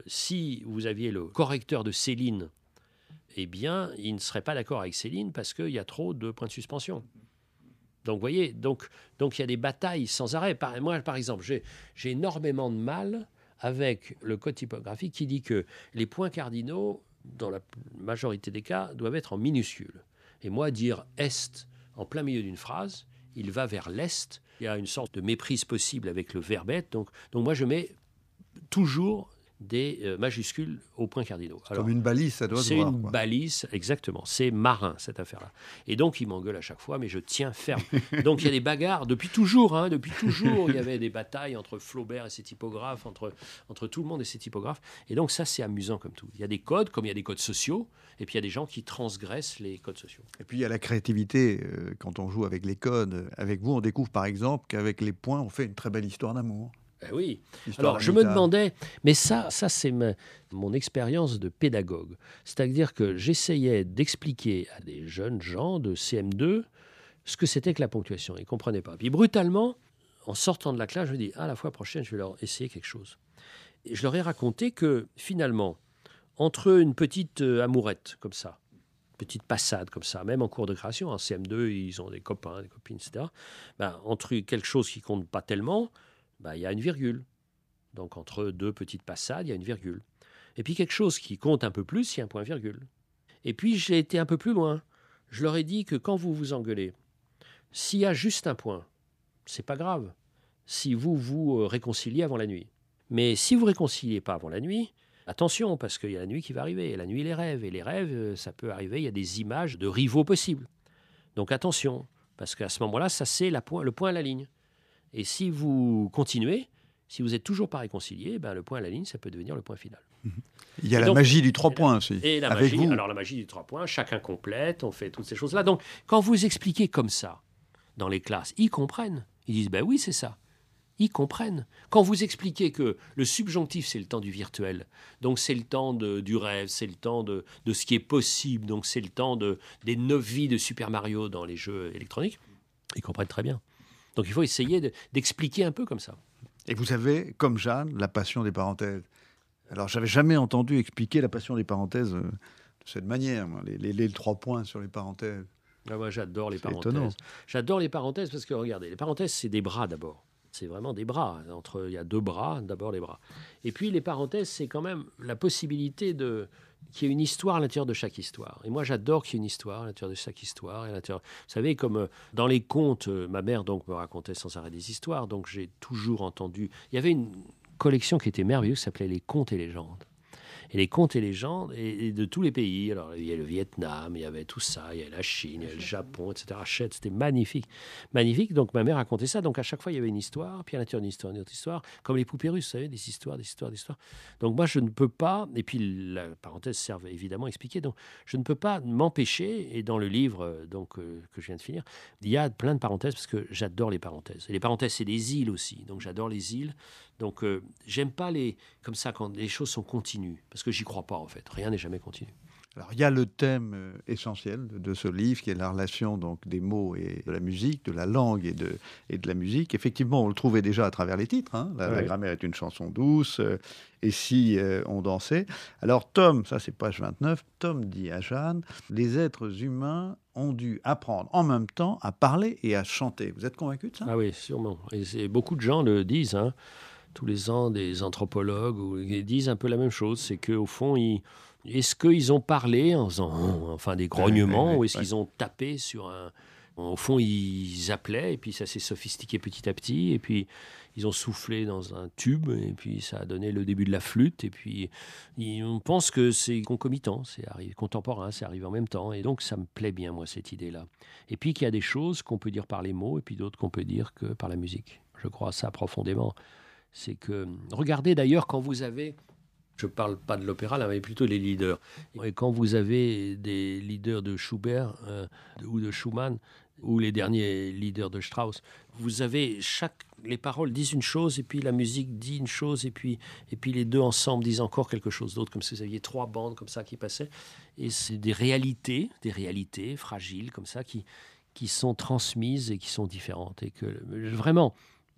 si vous aviez le correcteur de Céline, eh bien, il ne serait pas d'accord avec Céline parce qu'il y a trop de points de suspension. Donc, vous voyez, donc, donc il y a des batailles sans arrêt. Par, moi, par exemple, j'ai, j'ai énormément de mal avec le code typographique qui dit que les points cardinaux, dans la majorité des cas, doivent être en minuscules. Et moi, dire « est » en plein milieu d'une phrase, il va vers l'est. Il y a une sorte de méprise possible avec le verbe être. Donc, donc moi, je mets toujours des euh, majuscules aux points cardinaux. Alors, comme une balise, ça doit se voir. C'est une quoi. balise, exactement. C'est marin, cette affaire-là. Et donc, il m'engueule à chaque fois, mais je tiens ferme. Donc, il y a des bagarres depuis toujours. Hein, depuis toujours, il y avait des batailles entre Flaubert et ses typographes, entre, entre tout le monde et ses typographes. Et donc, ça, c'est amusant comme tout. Il y a des codes, comme il y a des codes sociaux, et puis il y a des gens qui transgressent les codes sociaux. Et puis, il y a la créativité. Euh, quand on joue avec les codes, avec vous, on découvre, par exemple, qu'avec les points, on fait une très belle histoire d'amour. Ben oui. Alors, je me demandais, mais ça, ça c'est ma, mon expérience de pédagogue. C'est-à-dire que j'essayais d'expliquer à des jeunes gens de C M deux ce que c'était que la ponctuation. Ils ne comprenaient pas. Puis brutalement, en sortant de la classe, je me dis, ah, la fois prochaine, je vais leur essayer quelque chose. Et je leur ai raconté que, finalement, entre une petite euh, amourette, comme ça, petite passade comme ça, même en cours de création, en C M deux, ils ont des copains, des copines, et cetera. Ben, entre quelque chose qui ne compte pas tellement, ben, il y a une virgule. Donc, entre deux petites passades, il y a une virgule. Et puis, quelque chose qui compte un peu plus, il y a un point-virgule. Et puis, j'ai été un peu plus loin. Je leur ai dit que quand vous vous engueulez, s'il y a juste un point, c'est pas grave. Si vous vous réconciliez avant la nuit. Mais si vous ne réconciliez pas avant la nuit, Attention, parce qu'il y a la nuit qui va arriver, et la nuit, les rêves. Et les rêves, ça peut arriver, il y a des images de rivaux possibles. Donc attention, parce qu'à ce moment-là, ça c'est la point, le point à la ligne. Et si vous continuez, si vous êtes toujours pas réconcilié, ben, le point à la ligne, ça peut devenir le point final. Il y a et la donc, magie du trois points aussi. Et la avec magie, vous. alors la magie du trois points, chacun complète, on fait toutes ces choses-là. Donc quand vous expliquez comme ça dans les classes, ils comprennent. Ils disent, ben oui, c'est ça. Ils comprennent. Quand vous expliquez que le subjonctif, c'est le temps du virtuel, donc c'est le temps de, du rêve, c'est le temps de, de ce qui est possible, donc c'est le temps de, des neuf vies de Super Mario dans les jeux électroniques, ils comprennent très bien. Donc il faut essayer de, d'expliquer un peu comme ça. Et vous avez, comme Jeanne, la passion des parenthèses. Alors, j'avais jamais entendu expliquer la passion des parenthèses euh, de cette manière, moi, les, les, les trois points sur les parenthèses. Ah, moi, j'adore les C'est parenthèses. étonnant. J'adore les parenthèses parce que, regardez, les parenthèses, c'est des bras d'abord. C'est vraiment des bras. Entre, il y a deux bras, d'abord les bras. Et puis, les parenthèses, c'est quand même la possibilité de... qu'il y ait une histoire à l'intérieur de chaque histoire. Et moi, j'adore qu'il y ait une histoire à l'intérieur de chaque histoire. Et à l'intérieur... Vous savez, comme euh, dans les contes, euh, ma mère donc, me racontait sans arrêt des histoires, donc j'ai toujours entendu... Il y avait une collection qui était merveilleuse, qui s'appelait Les Contes et légendes. Et les contes et légendes et, et de tous les pays. Alors, il y a le Vietnam, il y avait tout ça, il y avait la Chine, il y avait le Japon, et cetera. Hachette, c'était magnifique. Magnifique. Donc, ma mère racontait ça. Donc, à chaque fois, il y avait une histoire. Puis, à l'intérieur d'une histoire, une autre histoire. Comme les poupées russes, vous savez, des histoires, des histoires, des histoires. Donc, moi, je ne peux pas... Et puis, la parenthèse serve évidemment à expliquer. Donc, je ne peux pas m'empêcher. Et dans le livre donc, euh, que je viens de finir, il y a plein de parenthèses parce que j'adore les parenthèses. Et les parenthèses, c'est des îles aussi. Donc, j'adore les îles. Donc, euh, j'aime pas les... Comme ça, quand les choses sont continues. Parce que j'y crois pas, en fait. Rien n'est jamais continu. Alors, il y a le thème euh, essentiel de, de ce livre, qui est la relation donc, des mots et de la musique, de la langue et de, et de la musique. Effectivement, on le trouvait déjà à travers les titres. Hein. La, Ouais. la grammaire est une chanson douce. Euh, et si euh, on dansait. Alors, Tom, ça c'est page vingt-neuf, Tom dit à Jeanne, les êtres humains ont dû apprendre en même temps à parler et à chanter. Vous êtes convaincu de ça? Ah oui, sûrement. Et c'est, beaucoup de gens le disent, hein. Tous les ans, des anthropologues ou, ils disent un peu la même chose. C'est qu'au fond, ils, est-ce qu'ils ont parlé en faisant enfin, des grognements, Ouais, ouais, ouais, ou est-ce ouais. qu'ils ont tapé sur un... Au fond, ils appelaient, et puis ça s'est sophistiqué petit à petit, et puis ils ont soufflé dans un tube, et puis ça a donné le début de la flûte, et puis ils- on pense que c'est concomitant, c'est arrivé, contemporain, c'est arrivé en même temps, et donc ça me plaît bien, moi, cette idée-là. Et puis qu'il y a des choses qu'on peut dire par les mots, et puis d'autres qu'on peut dire que par la musique. Je crois ça profondément. C'est que, regardez d'ailleurs quand vous avez, je ne parle pas de l'opéra là, mais plutôt les leaders. Et quand vous avez des leaders de Schubert euh, ou de Schumann, ou les derniers leaders de Strauss, vous avez chaque, les paroles disent une chose, et puis la musique dit une chose, et puis, et puis les deux ensemble disent encore quelque chose d'autre, comme si vous aviez trois bandes comme ça qui passaient. Et c'est des réalités, des réalités fragiles comme ça, qui, qui sont transmises et qui sont différentes. Et que vraiment...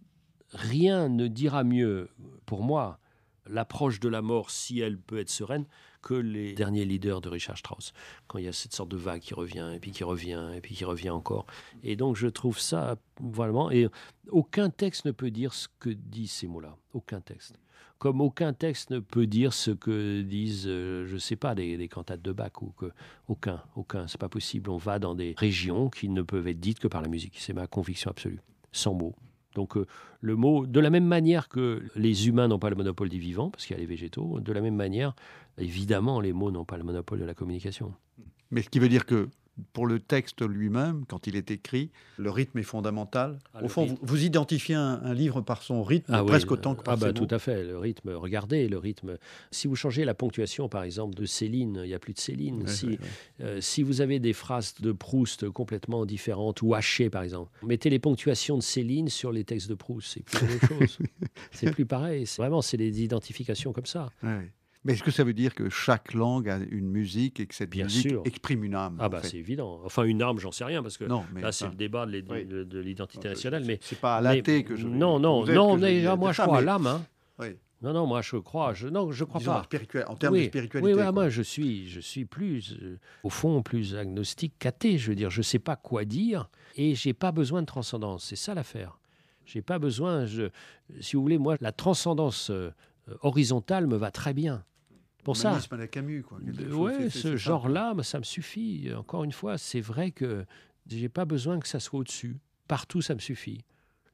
Rien ne dira mieux, pour moi, l'approche de la mort, si elle peut être sereine, que les derniers leaders de Richard Strauss. Quand il y a cette sorte de vague qui revient, et puis qui revient, et puis qui revient encore. Et donc, je trouve ça, vraiment... Et aucun texte ne peut dire ce que disent ces mots-là. Aucun texte. Comme aucun texte ne peut dire ce que disent, euh, je ne sais pas, des, des cantates de Bach. Ou que, aucun, aucun. C'est pas possible. On va dans des régions qui ne peuvent être dites que par la musique. C'est ma conviction absolue. Sans mots. Donc euh, le mot, de la même manière que les humains n'ont pas le monopole du vivant, parce qu'il y a les végétaux, de la même manière, évidemment, les mots n'ont pas le monopole de la communication. Mais ce qui veut dire que pour le texte lui-même, quand il est écrit, le rythme est fondamental. Ah, Au le fond, rythme. vous, vous identifiez un, un livre par son rythme, Ah oui, presque autant que par ah bah, ses tout mots. à fait, le rythme, regardez le rythme. Si vous changez la ponctuation, par exemple, de Céline, il n'y a plus de Céline. Ouais, si, ouais, ouais. euh, si vous avez des phrases de Proust complètement différentes, ou hachées, par exemple, mettez les ponctuations de Céline sur les textes de Proust, c'est plus la même chose. C'est plus pareil. C'est, vraiment, c'est des identifications comme ça. Ouais, ouais. Mais est-ce que ça veut dire que chaque langue a une musique et que cette Bien musique sûr. exprime une âme Ah en bah fait. c'est évident. Enfin, une arme, j'en sais rien, parce que Non, mais là, c'est ça- le débat de, l'id- oui. de- de l'identité Non, nationale. c'est- Mais c'est pas à l'athée que je. Non, non, que vous êtes non, que je mais, dis ah, moi, je ça, crois à mais- l'âme. Hein. Oui. Non, non, moi, je crois. Je, non, je crois Disons, pas. spirituel- en termes oui, de spiritualité. Oui, oui, quoi. moi, je suis, je suis plus, euh, au fond, plus agnostique qu'athée. Je veux dire, je ne sais pas quoi dire et je n'ai pas besoin de transcendance. C'est ça l'affaire. Je n'ai pas besoin, je, si vous voulez, moi, la transcendance euh, horizontale me va très bien. Pour ça. Humanisme à la Camus, quoi. quelque chose, Oui, c'est- c'est- ce c'est ça. genre-là, moi, ça me suffit. Encore une fois, c'est vrai que j'ai pas besoin que ça soit au-dessus. Partout, ça me suffit.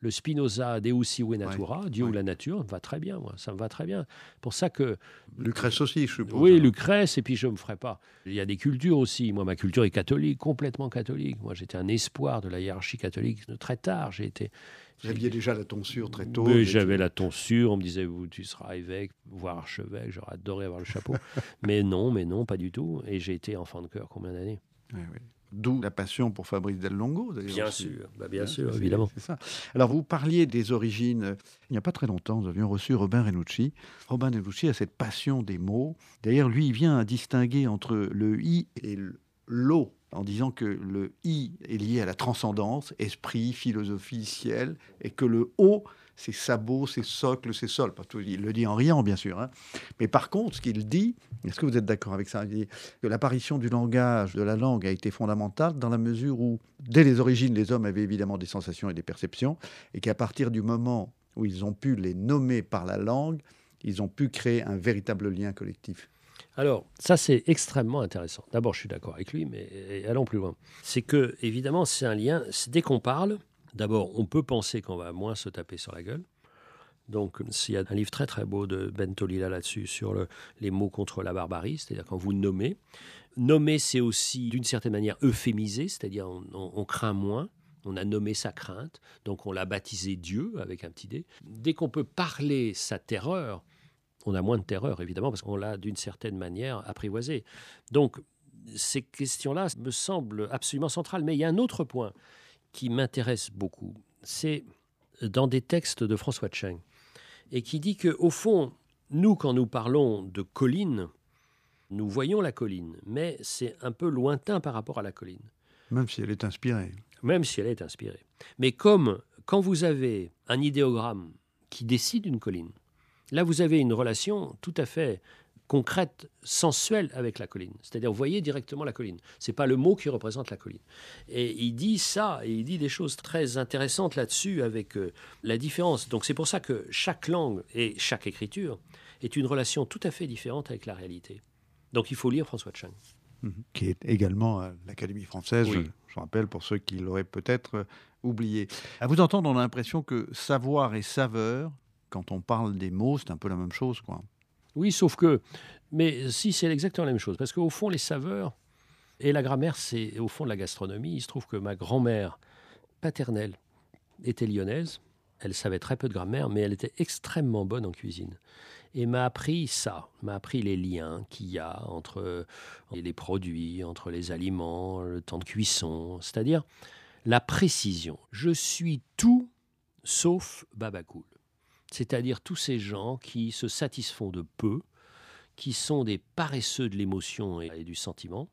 le Spinoza Deus Iure Natura, ouais, Dieu ouais. ou la nature, me va très bien, moi, ça me va très bien. Pour ça que... Lucrèce aussi, je suppose. Oui, Lucrèce, et puis je ne me ferai pas. Il y a des cultures aussi. Moi, ma culture est catholique, complètement catholique. Moi, j'étais un espoir de la hiérarchie catholique de très tard. J'ai été... Vous aviez déjà la tonsure très tôt. Oui, j'avais la tonsure. On me disait, vous, tu seras évêque, voire archevêque. J'aurais adoré avoir le chapeau. mais non, mais non, pas du tout. Et j'ai été enfant de chœur combien d'années? Oui, oui. D'où la passion pour Fabrice Del Longo, d'ailleurs. Bien aussi. sûr, bah bien C'est- sûr, c'est- évidemment. C'est ça. Alors, vous parliez des origines. Il n'y a pas très longtemps, nous avions reçu Robin Renucci. Robin Renucci a cette passion des mots. D'ailleurs, lui, il vient à distinguer entre le i et le- l'o, en disant que le i est lié à la transcendance, esprit, philosophie, ciel, et que le o, c'est sabot, c'est socle, c'est sol. Parce qu'il le dit en riant, bien sûr. hein. Mais par contre, ce qu'il dit, est-ce que vous êtes d'accord avec ça? Il dit que l'apparition du langage, de la langue, a été fondamentale dans la mesure où, dès les origines, les hommes avaient évidemment des sensations et des perceptions, et qu'à partir du moment où ils ont pu les nommer par la langue, ils ont pu créer un véritable lien collectif. Alors, ça, c'est extrêmement intéressant. D'abord, je suis d'accord avec lui, mais allons plus loin. C'est que, évidemment, c'est un lien. C'est- Dès qu'on parle, d'abord, on peut penser qu'on va moins se taper sur la gueule. Donc, il y a un livre très, très beau de Ben Tolila là-dessus, sur le- les mots contre la barbarie, c'est-à-dire quand vous nommez. Nommer, c'est aussi, d'une certaine manière, euphémiser, c'est-à-dire on, on- on craint moins. On a nommé sa crainte, donc on l'a baptisé Dieu, avec un petit dé. Dès qu'on peut parler sa terreur, on a moins de terreur, évidemment, parce qu'on l'a, d'une certaine manière, apprivoisé. Donc, ces questions-là me semblent absolument centrales. Mais il y a un autre point qui m'intéresse beaucoup. C'est dans des textes de François Tcheng, et qui dit qu'au fond, nous, quand nous parlons de colline, nous voyons la colline, mais c'est un peu lointain par rapport à la colline, Même si elle est inspirée. même si elle est inspirée. Mais comme quand vous avez un idéogramme qui décide une colline, là, vous avez une relation tout à fait concrète, sensuelle avec la colline. C'est-à-dire, vous voyez directement la colline. Ce n'est pas le mot qui représente la colline. Et il dit ça, et il dit des choses très intéressantes là-dessus avec euh, la différence. Donc, c'est pour ça que chaque langue et chaque écriture est une relation tout à fait différente avec la réalité. Donc, il faut lire François Tcheng. Mhm. Qui est également à l'Académie française, Oui. je, je rappelle pour ceux qui l'auraient peut-être euh, oublié. À vous entendre, on a l'impression que savoir et saveur, quand on parle des mots, c'est un peu la même chose, quoi. Oui, sauf que, mais si, c'est exactement la même chose. Parce qu'au fond, les saveurs et la grammaire, c'est au fond de la gastronomie. Il se trouve que ma grand-mère paternelle était lyonnaise. Elle savait très peu de grammaire, mais elle était extrêmement bonne en cuisine. Et m'a appris ça, m'a appris les liens qu'il y a entre les produits, entre les aliments, le temps de cuisson, c'est-à-dire la précision. Je suis tout sauf babacool. C'est-à-dire tous ces gens qui se satisfont de peu, qui sont des paresseux de l'émotion et, et du sentiment,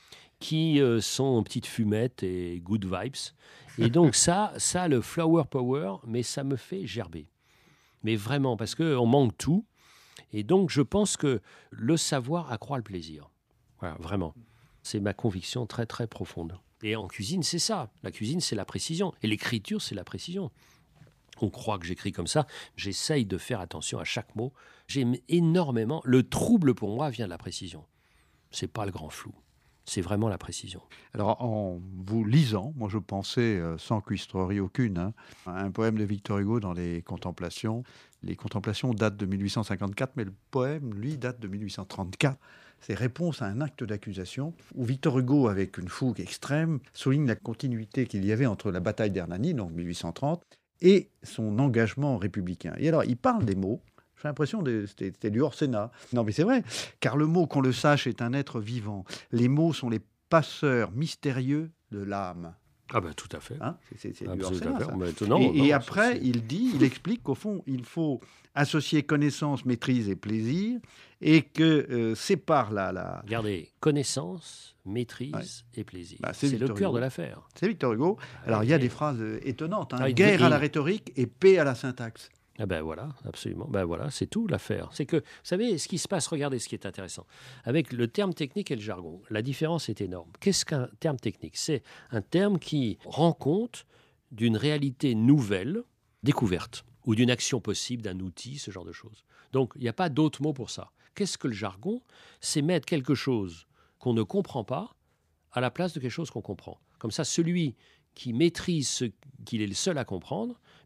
qui euh, sont en petites fumettes et good vibes. Et donc ça, ça, le flower power, mais ça me fait gerber. Mais vraiment, parce qu'on manque tout. Et donc je pense que le savoir accroît le plaisir. Voilà, vraiment. C'est ma conviction très, très profonde. Et en cuisine, c'est ça. La cuisine, c'est la précision. Et l'écriture, c'est la précision. On croit que j'écris comme ça. J'essaye de faire attention à chaque mot. J'aime énormément. Le trouble, pour moi, vient de la précision. C'est pas le grand flou. C'est vraiment la précision. Alors, en vous lisant, moi je pensais, euh, sans cuistrerie aucune, hein, à un poème de Victor Hugo dans les Contemplations. Les Contemplations datent de mille huit cent cinquante-quatre, mais le poème, lui, date de mille huit cent trente-quatre. C'est réponse à un acte d'accusation où Victor Hugo, avec une fougue extrême, souligne la continuité qu'il y avait entre la bataille d'Hernani, donc mille huit cent trente, et son engagement républicain. Et alors, il parle des mots. J'ai l'impression que c'était, c'était du hors-Sénat. Non, mais c'est vrai, car le mot, qu'on le sache, est un être vivant. Les mots sont les passeurs mystérieux de l'âme. Ah ben tout à fait. Hein, c'est c'est, c'est du Absolument. hors-Sénat, ça. Mais étonnant, et, non, et ça, après, c'est- il dit, il explique qu'au fond, il faut associer connaissance, maîtrise et plaisir, et que euh, c'est par là, là. Regardez, connaissance, maîtrise Ouais. et plaisir. Bah, c'est c'est le Victor cœur Hugo. de l'affaire. C'est Victor Hugo. Alors, Ah, il y a et- des phrases euh, étonnantes. Hein. Ah, il- Guerre à il- la rhétorique et paix à la syntaxe. Ah ben voilà, absolument. Ben voilà, c'est tout l'affaire. C'est que, vous savez, ce qui se passe, regardez ce qui est intéressant. Avec le terme technique et le jargon, la différence est énorme. Qu'est-ce qu'un terme technique? C'est un terme qui rend compte d'une réalité nouvelle, découverte, ou d'une action possible, d'un outil, ce genre de choses. Donc, il n'y a pas d'autre mot pour ça. Qu'est-ce que le jargon? C'est mettre quelque chose qu'on ne comprend pas à la place de quelque chose qu'on comprend. Comme ça, celui qui maîtrise ce qu'il est le seul à comprendre,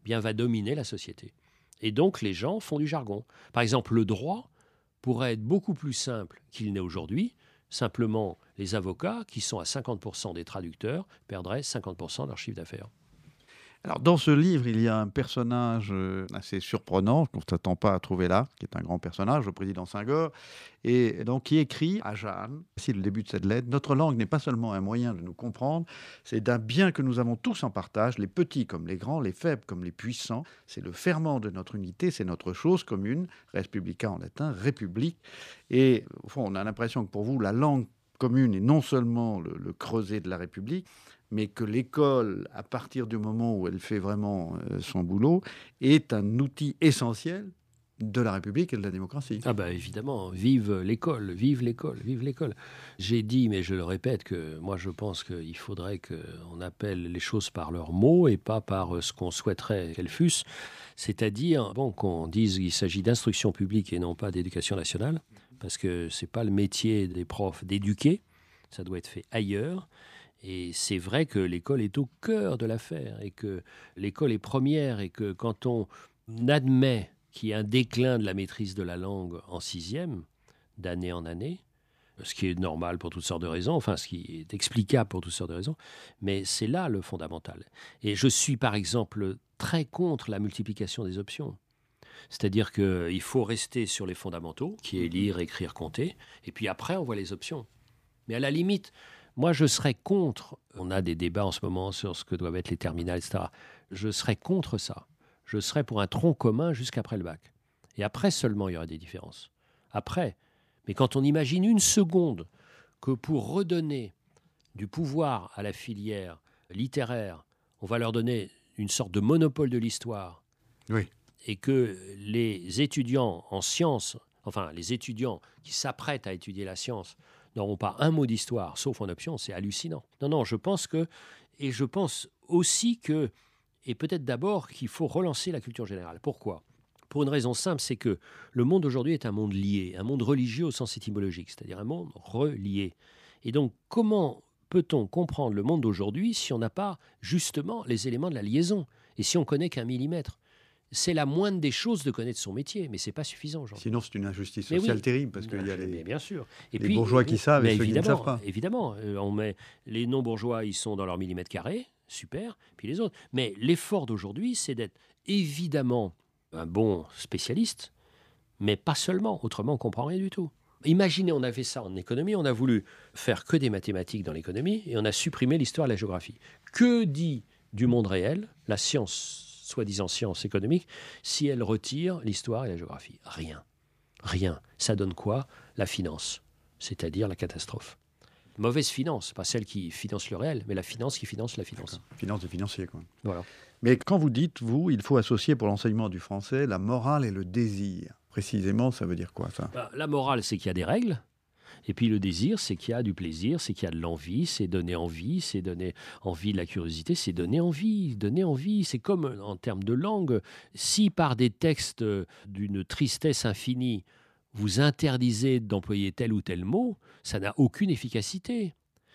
bien va dominer la société. Et donc les gens font du jargon. Par exemple, le droit pourrait être beaucoup plus simple qu'il n'est aujourd'hui. Simplement, les avocats, qui sont à cinquante pour cent des traducteurs, perdraient cinquante pour cent de leur chiffre d'affaires. Alors, dans ce livre, il y a un personnage assez surprenant, qu'on ne s'attend pas à trouver là, qui est un grand personnage, le président Senghor, et donc qui écrit à Jeanne, voici le début de cette lettre: « Notre langue n'est pas seulement un moyen de nous comprendre, c'est d'un bien que nous avons tous en partage, les petits comme les grands, les faibles comme les puissants. C'est le ferment de notre unité, c'est notre chose commune, res publica en latin, république. » Et au fond, on a l'impression que pour vous, la langue commune est non seulement le, le creuset de la République, mais que l'école, à partir du moment où elle fait vraiment euh, son boulot, est un outil essentiel de la République et de la démocratie. Ah ben évidemment, vive l'école, vive l'école, vive l'école. J'ai dit, mais je le répète, que moi je pense qu'il faudrait qu'on appelle les choses par leurs mots et pas par ce qu'on souhaiterait qu'elles fussent. C'est-à-dire bon, qu'on dise qu'il s'agit d'instruction publique et non pas d'éducation nationale, parce que ce n'est pas le métier des profs d'éduquer, ça doit être fait ailleurs. Et c'est vrai que l'école est au cœur de l'affaire et que l'école est première et que quand on admet qu'il y a un déclin de la maîtrise de la langue en sixième, d'année en année, ce qui est normal pour toutes sortes de raisons, enfin ce qui est explicable pour toutes sortes de raisons, mais c'est là le fondamental. Et je suis par exemple très contre la multiplication des options. C'est-à-dire qu'il faut rester sur les fondamentaux, qui est lire, écrire, compter, et puis après on voit les options. Mais à la limite, moi, je serais contre, on a des débats en ce moment sur ce que doivent être les terminales, et cetera. Je serais contre ça. Je serais pour un tronc commun jusqu'après le bac. Et après seulement, il y aurait des différences. Après. Mais quand on imagine une seconde que pour redonner du pouvoir à la filière littéraire, on va leur donner une sorte de monopole de l'histoire, oui. Et que les étudiants en sciences, enfin les étudiants qui s'apprêtent à étudier la science, n'auront pas un mot d'histoire, sauf en option, c'est hallucinant. Non, non, je pense que, et je pense aussi que, et peut-être d'abord qu'il faut relancer la culture générale. Pourquoi ? Pour une raison simple, c'est que le monde aujourd'hui est un monde lié, un monde religieux au sens étymologique, c'est-à-dire un monde relié. Et donc, comment peut-on comprendre le monde d'aujourd'hui si on n'a pas justement les éléments de la liaison, et si on connaît qu'un millimètre ? C'est la moindre des choses de connaître son métier, mais ce n'est pas suffisant aujourd'hui. Sinon, c'est une injustice sociale oui. terrible, parce qu'il y a les, mais bien sûr. Et les puis, bourgeois qui savent et ceux qui ne savent pas. Évidemment, euh, on met les non-bourgeois, ils sont dans leur millimètre carré, super, puis les autres. Mais l'effort d'aujourd'hui, c'est d'être évidemment un bon spécialiste, mais pas seulement, autrement on ne comprend rien du tout. Imaginez, on a fait ça en économie, on a voulu faire que des mathématiques dans l'économie, et on a supprimé l'histoire et la géographie. Que dit du monde réel, la science soi-disant science économique, si elle retire l'histoire et la géographie? Rien. Rien. Ça donne quoi? La finance, c'est-à-dire la catastrophe. Mauvaise finance, pas celle qui finance le réel, mais la finance qui finance la finance. D'accord. Finance des financiers, quoi. Voilà. Mais quand vous dites, vous, il faut associer pour l'enseignement du français la morale et le désir, précisément, ça veut dire quoi, ça? Bah, la morale, c'est qu'il y a des règles. Et puis le désir, c'est qu'il y a du plaisir, c'est qu'il y a de l'envie, c'est donner envie, c'est donner envie de la curiosité, c'est donner envie, donner envie. C'est comme en termes de langue, si par des textes d'une tristesse infinie, vous interdisez d'employer tel ou tel mot, ça n'a aucune efficacité.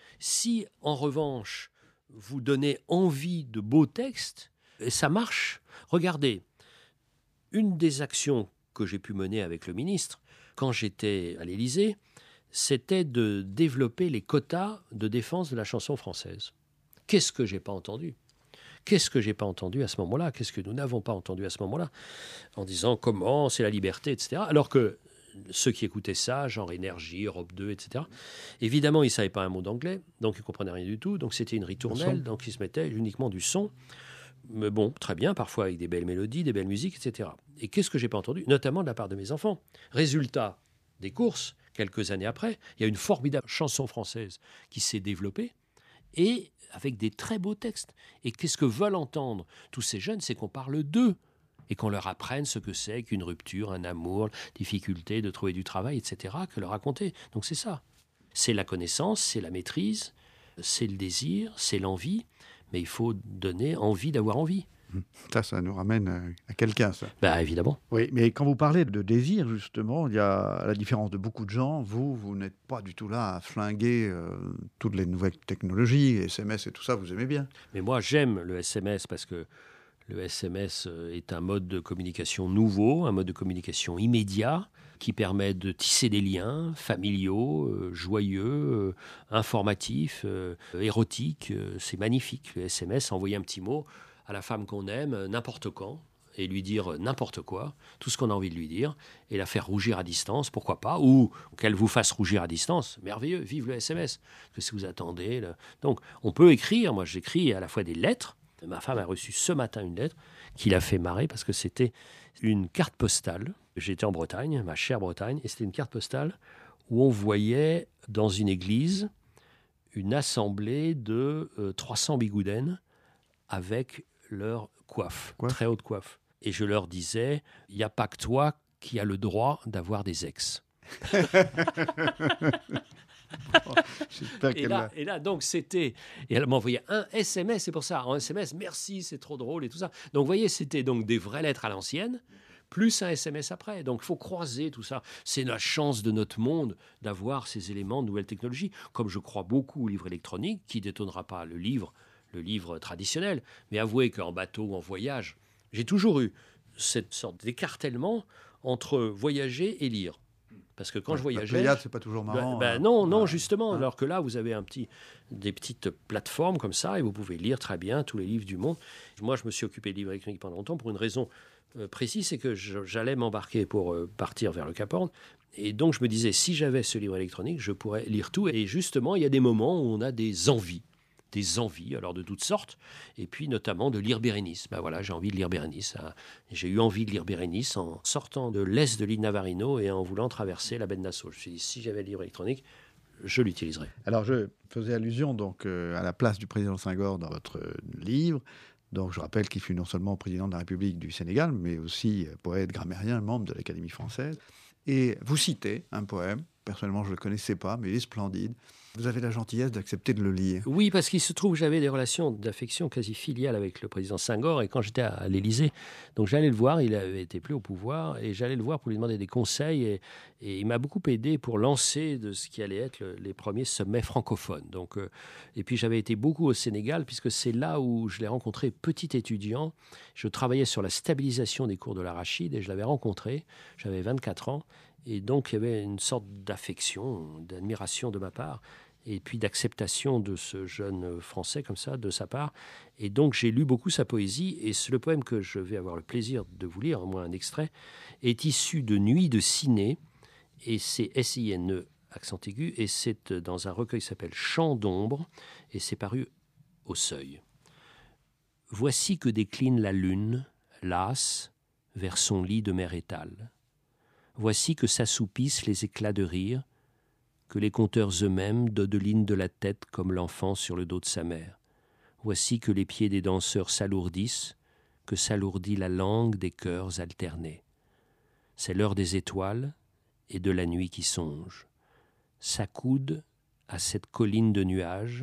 Si, en revanche, vous donnez envie de beaux textes, ça marche. Regardez, une des actions que j'ai pu mener avec le ministre, quand j'étais à l'Élysée, c'était de développer les quotas de défense de la chanson française. Qu'est-ce que j'ai pas entendu ? Qu'est-ce que j'ai pas entendu à ce moment-là ? Qu'est-ce que nous n'avons pas entendu à ce moment-là ? En disant comment, c'est la liberté, et cetera. Alors que ceux qui écoutaient ça, genre Énergie, Europe deux, et cetera, évidemment, ils ne savaient pas un mot d'anglais, donc ils ne comprenaient rien du tout. Donc c'était une ritournelle, donc ils se mettaient uniquement du son. Mais bon, très bien, parfois avec des belles mélodies, des belles musiques, et cetera. Et qu'est-ce que j'ai pas entendu ? Notamment de la part de mes enfants. Résultat des courses, quelques années après, il y a une formidable chanson française qui s'est développée, et avec des très beaux textes. Et qu'est-ce que veulent entendre tous ces jeunes ? C'est qu'on parle d'eux, et qu'on leur apprenne ce que c'est qu'une rupture, un amour, difficulté de trouver du travail, et cetera, que leur raconter. Donc c'est ça. C'est la connaissance, c'est la maîtrise, c'est le désir, c'est l'envie, mais il faut donner envie d'avoir envie. Ça, ça nous ramène à quelqu'un, ça. Bah, évidemment. Oui, mais quand vous parlez de désir, justement, il y a, à la différence de beaucoup de gens, vous, vous n'êtes pas du tout là à flinguer euh, toutes les nouvelles technologies, S M S et tout ça, vous aimez bien. Mais moi, j'aime le S M S parce que Le S M S est un mode de communication nouveau, un mode de communication immédiat qui permet de tisser des liens familiaux, euh, joyeux, euh, informatifs, euh, érotiques. Euh, c'est magnifique. Le S M S, envoyer un petit mot à la femme qu'on aime, euh, n'importe quand, et lui dire n'importe quoi, tout ce qu'on a envie de lui dire, et la faire rougir à distance, pourquoi pas, ou qu'elle vous fasse rougir à distance, merveilleux, vive le S M S. Que si vous attendez... Le... Donc, on peut écrire, moi j'écris à la fois des lettres. Ma femme a reçu ce matin une lettre qui l'a fait marrer parce que c'était une carte postale. J'étais en Bretagne, ma chère Bretagne, et c'était une carte postale où on voyait dans une église une assemblée de euh, trois cents bigoudaines avec leur coiffe, Quoi très haute coiffe. Et je leur disais, il n'y a pas que toi qui as le droit d'avoir des ex. Bon, j'espère Et qu'elle là, l'a- et là, donc, c'était... Et elle m'envoyait un S M S, c'est pour ça, un S M S, merci, c'est trop drôle et tout ça. Donc, vous voyez, c'était donc des vraies lettres à l'ancienne, plus un S M S après. Donc, il faut croiser tout ça. C'est la chance de notre monde d'avoir ces éléments de nouvelles technologies, comme je crois beaucoup au livre électronique, qui ne détonnera pas le livre, le livre traditionnel. Mais avouez qu'en bateau ou en voyage, j'ai toujours eu cette sorte d'écartèlement entre voyager et lire. Parce que quand je La voyageais... Pléiade, c'est pas toujours Ben, marrant. ben hein. non, non, Ouais. justement. Hein. Alors que là, vous avez un petit, des petites plateformes comme ça et vous pouvez lire très bien tous les livres du monde. Moi, je me suis occupé de livres électroniques pendant longtemps pour une raison euh, précise, c'est que je- j'allais m'embarquer pour euh, partir vers le Cap Horn. Et donc, je me disais, si j'avais ce livre électronique, je pourrais lire tout. Et justement, il y a des moments où on a des envies. Des envies, alors de toutes sortes, et puis notamment de lire Bérénice. Ben voilà, j'ai envie de lire Bérénice. hein. J'ai eu envie de lire Bérénice en sortant de l'est de l'île Navarino et en voulant traverser la baie de Nassau. Je me suis dit, si j'avais le livre électronique, je l'utiliserais. Alors, je faisais allusion donc euh, à la place du président Senghor dans votre euh, livre. Donc, je rappelle qu'il fut non seulement président de la République du Sénégal, mais aussi euh, poète, grammairien, membre de l'Académie française. Et vous citez un poème. Personnellement, je ne le connaissais pas, mais il est splendide. Vous avez la gentillesse d'accepter de le lire. Oui, parce qu'il se trouve que j'avais des relations d'affection quasi filiales avec le président Senghor, et quand j'étais à l'Élysée, donc j'allais le voir, il avait été plus au pouvoir, et j'allais le voir pour lui demander des conseils, et, et il m'a beaucoup aidé pour lancer de ce qui allait être le- les premiers sommets francophones. Donc, euh, et puis j'avais été beaucoup au Sénégal, puisque c'est là où je l'ai rencontré petit étudiant. Je travaillais sur la stabilisation des cours de l'arachide, et je l'avais rencontré, j'avais vingt-quatre ans, et donc il y avait une sorte d'affection, d'admiration de ma part, et puis d'acceptation de ce jeune Français comme ça, de sa part. Et donc j'ai lu beaucoup sa poésie, et c'est le poème que je vais avoir le plaisir de vous lire, au moins un extrait, est issu de Nuits de Ciné, et c'est S I N E, accent aigu, et c'est dans un recueil qui s'appelle Chants d'ombre, et c'est paru au Seuil. Voici que décline la lune, lasse, vers son lit de mer étale. Voici que s'assoupissent les éclats de rire, que les conteurs eux-mêmes dodelinent de la tête comme l'enfant sur le dos de sa mère. Voici que les pieds des danseurs s'alourdissent, que s'alourdit la langue des chœurs alternés. C'est l'heure des étoiles et de la nuit qui songe. S'accoude à cette colline de nuages,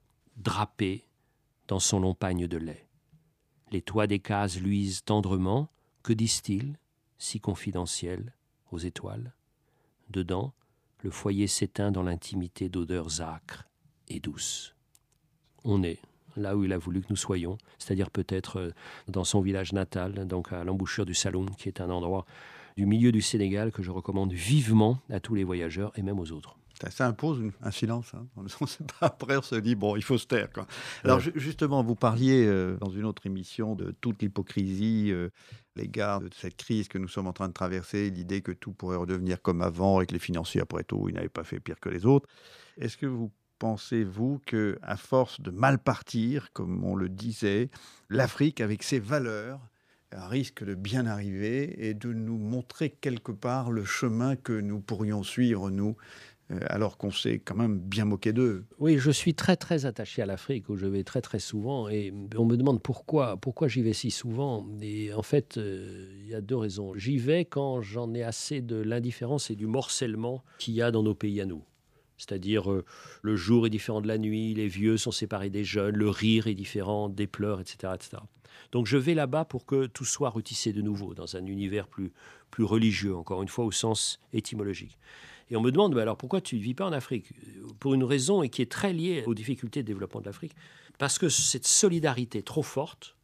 drapée dans son long pagne de lait. Les toits des cases luisent tendrement, que disent-ils, si confidentiels, aux étoiles? Dedans, le foyer s'éteint dans l'intimité d'odeurs âcres et douces. On est là où il a voulu que nous soyons, c'est-à-dire peut-être dans son village natal, donc à l'embouchure du Saloum, qui est un endroit du milieu du Sénégal que je recommande vivement à tous les voyageurs et même aux autres. Ça, ça impose une- un silence. Hein. On ne sait pas, après, on se dit, bon, il faut se taire. Quoi. Alors, Ouais. ju- justement, vous parliez euh, dans une autre émission de toute l'hypocrisie, euh, l'égard de cette crise que nous sommes en train de traverser, l'idée que tout pourrait redevenir comme avant et que les financiers, après tout, ils n'avaient pas fait pire que les autres. Est-ce que vous pensez, vous, qu'à force de mal partir, comme on le disait, l'Afrique, avec ses valeurs, risque de bien arriver et de nous montrer quelque part le chemin que nous pourrions suivre, nous, euh, alors qu'on s'est quand même bien moqué d'eux. Oui, je suis très très attaché à l'Afrique, où je vais très très souvent, et on me demande pourquoi, pourquoi j'y vais si souvent. Et en fait, euh, il y a deux raisons. J'y vais quand j'en ai assez de l'indifférence et du morcellement qu'il y a dans nos pays à nous. C'est-à-dire, euh, le jour est différent de la nuit, les vieux sont séparés des jeunes, le rire est différent des pleurs, et cetera, et cetera. Donc je vais là-bas pour que tout soit retissé de nouveau, dans un univers plus, plus religieux, encore une fois, au sens étymologique. Et on me demande, bah alors pourquoi tu ne vis pas en Afrique? Pour une raison et qui est très liée aux difficultés de développement de l'Afrique. Parce que cette solidarité trop forte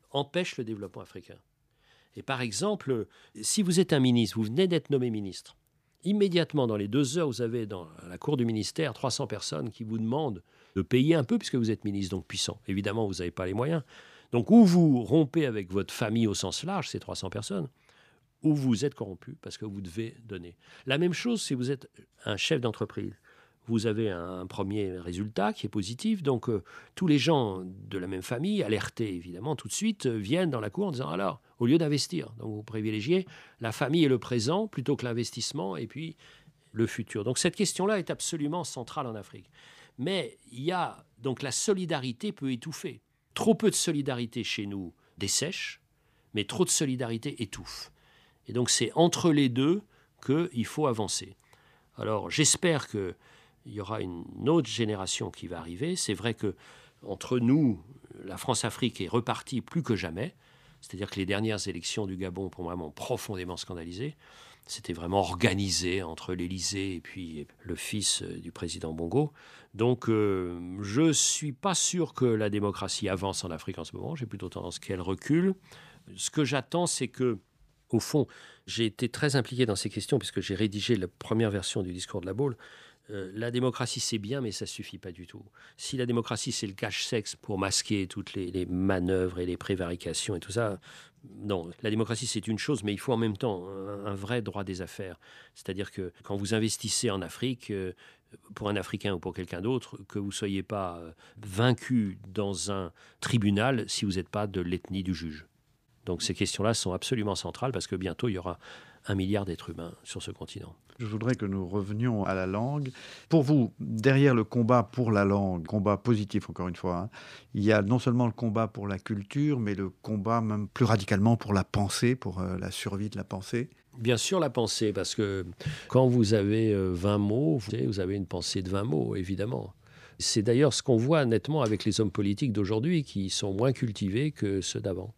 empêche le développement africain. Et par exemple, si vous êtes un ministre, vous venez d'être nommé ministre, immédiatement, dans les deux heures, vous avez dans la cour du ministère trois cents personnes qui vous demandent de payer un peu puisque vous êtes ministre, donc puissant. Évidemment, vous n'avez pas les moyens. Donc, ou vous rompez avec votre famille au sens large, ces trois cents personnes, ou vous êtes corrompu parce que vous devez donner. La même chose si vous êtes un chef d'entreprise. Vous avez un premier résultat qui est positif, donc euh, tous les gens de la même famille, alertés évidemment tout de suite, euh, viennent dans la cour en disant alors, au lieu d'investir, donc vous privilégiez la famille et le présent plutôt que l'investissement et puis le futur. Donc cette question-là est absolument centrale en Afrique. Mais il y a, donc la solidarité peut étouffer. Trop peu de solidarité chez nous dessèche, mais trop de solidarité étouffe. Et donc c'est entre les deux qu'il faut avancer. Alors j'espère que il y aura une autre génération qui va arriver. C'est vrai que entre nous, la France-Afrique est repartie plus que jamais. C'est-à-dire que les dernières élections du Gabon, pour moi, m'ont profondément scandalisé. C'était vraiment organisé entre l'Élysée et puis le fils du président Bongo. Donc, euh, je ne suis pas sûr que la démocratie avance en Afrique en ce moment. J'ai plutôt tendance qu'elle recule. Ce que j'attends, c'est que, au fond, j'ai été très impliqué dans ces questions puisque j'ai rédigé la première version du discours de la Baule. Euh, la démocratie, c'est bien, mais ça ne suffit pas du tout. Si la démocratie, c'est le cache-sexe pour masquer toutes les, les manœuvres et les prévarications et tout ça, non, la démocratie, c'est une chose, mais il faut en même temps un, un vrai droit des affaires. C'est-à-dire que quand vous investissez en Afrique, euh, pour un Africain ou pour quelqu'un d'autre, que vous ne soyez pas euh, vaincu dans un tribunal si vous n'êtes pas de l'ethnie du juge. Donc ces questions-là sont absolument centrales parce que bientôt, il y aura un milliard d'êtres humains sur ce continent. Je voudrais que nous revenions à la langue. Pour vous, derrière le combat pour la langue, combat positif encore une fois, hein, il y a non seulement le combat pour la culture, mais le combat même plus radicalement pour la pensée, pour euh, la survie de la pensée. Bien sûr, la pensée, parce que quand vous avez euh, vingt mots, vous avez, vous avez une pensée de vingt mots, évidemment. C'est d'ailleurs ce qu'on voit nettement avec les hommes politiques d'aujourd'hui, qui sont moins cultivés que ceux d'avant.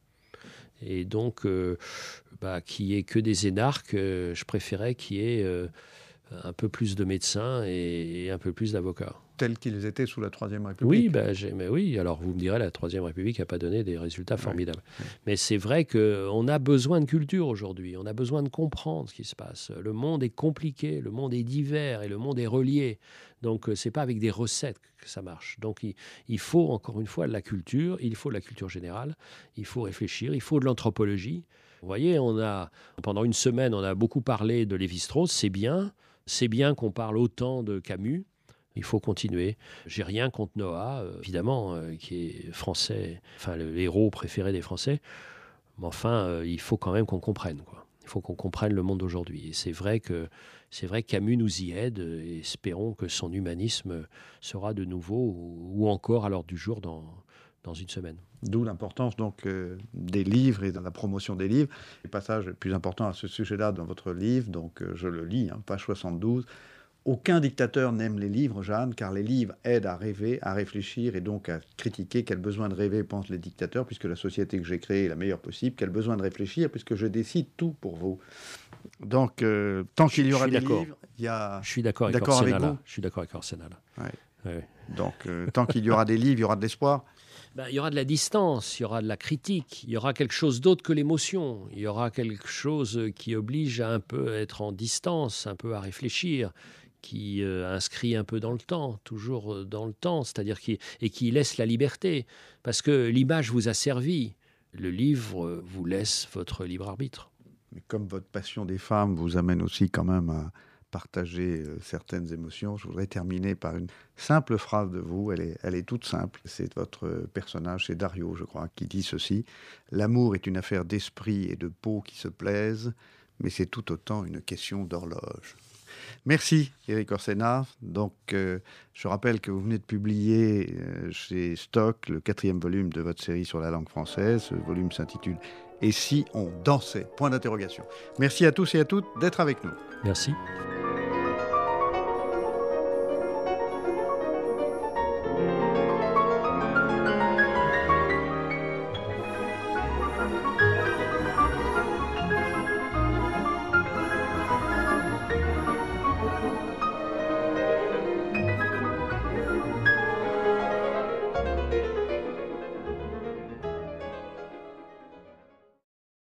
Et donc, euh, bah, qu'il n'y ait que des énarques, euh, je préférais qu'il y ait euh, un peu plus de médecins et, et un peu plus d'avocats. Tels qu'ils étaient sous la Troisième République. Oui, bah, j'ai, mais oui, alors vous me direz, la Troisième République n'a pas donné des résultats formidables. Oui, oui. Mais c'est vrai qu'on a besoin de culture aujourd'hui, on a besoin de comprendre ce qui se passe. Le monde est compliqué, le monde est divers et le monde est relié. Donc, ce n'est pas avec des recettes que ça marche. Donc, il, il faut, encore une fois, de la culture, il faut de la culture générale, il faut réfléchir, il faut de l'anthropologie. Vous voyez, on a, pendant une semaine, on a beaucoup parlé de Lévi-Strauss, c'est bien. C'est bien qu'on parle autant de Camus. Il faut continuer. J'ai rien contre Noah, euh, évidemment, euh, qui est français, enfin le héros préféré des Français. Mais enfin, euh, il faut quand même qu'on comprenne, quoi. Il faut qu'on comprenne le monde d'aujourd'hui. Et c'est vrai que c'est vrai que Camus nous y aide. Et espérons que son humanisme sera de nouveau ou, ou encore à l'ordre du jour dans, dans une semaine. D'où l'importance donc euh, des livres et de la promotion des livres. Le passage le plus important à ce sujet-là dans votre livre, donc euh, je le lis, hein, page soixante-douze. Aucun dictateur n'aime les livres, Jeanne, car les livres aident à rêver, à réfléchir et donc à critiquer. Quel besoin de rêver pensent les dictateurs, puisque la société que j'ai créée est la meilleure possible. Quel besoin de réfléchir, puisque je décide tout pour vous. Donc, euh, tant qu'il y aura des d'accord. livres, il y a... Je suis d'accord avec d'accord avec Orsena, vous. là. Je suis d'accord avec Orsena, là. Ouais. Ouais. Donc, euh, tant qu'il y aura des livres, il y aura de l'espoir. Ben, il y aura de la distance, il y aura de la critique, il y aura quelque chose d'autre que l'émotion. Il y aura quelque chose qui oblige à un peu être en distance, un peu à réfléchir, qui euh, inscrit un peu dans le temps, toujours dans le temps, c'est-à-dire qui, et qui laisse la liberté. Parce que l'image vous a servi. Le livre vous laisse votre libre arbitre. Mais comme votre passion des femmes vous amène aussi quand même à partager euh, certaines émotions, je voudrais terminer par une simple phrase de vous. Elle est, elle est toute simple. C'est votre personnage, c'est Dario, je crois, qui dit ceci. « L'amour est une affaire d'esprit et de peau qui se plaisent, mais c'est tout autant une question d'horloge. » Merci Éric Orsena. Donc, euh, je rappelle que vous venez de publier euh, chez Stock le quatrième volume de votre série sur la langue française. Ce volume s'intitule « Et si on dansait ?» Point d'interrogation. Merci à tous et à toutes d'être avec nous. Merci.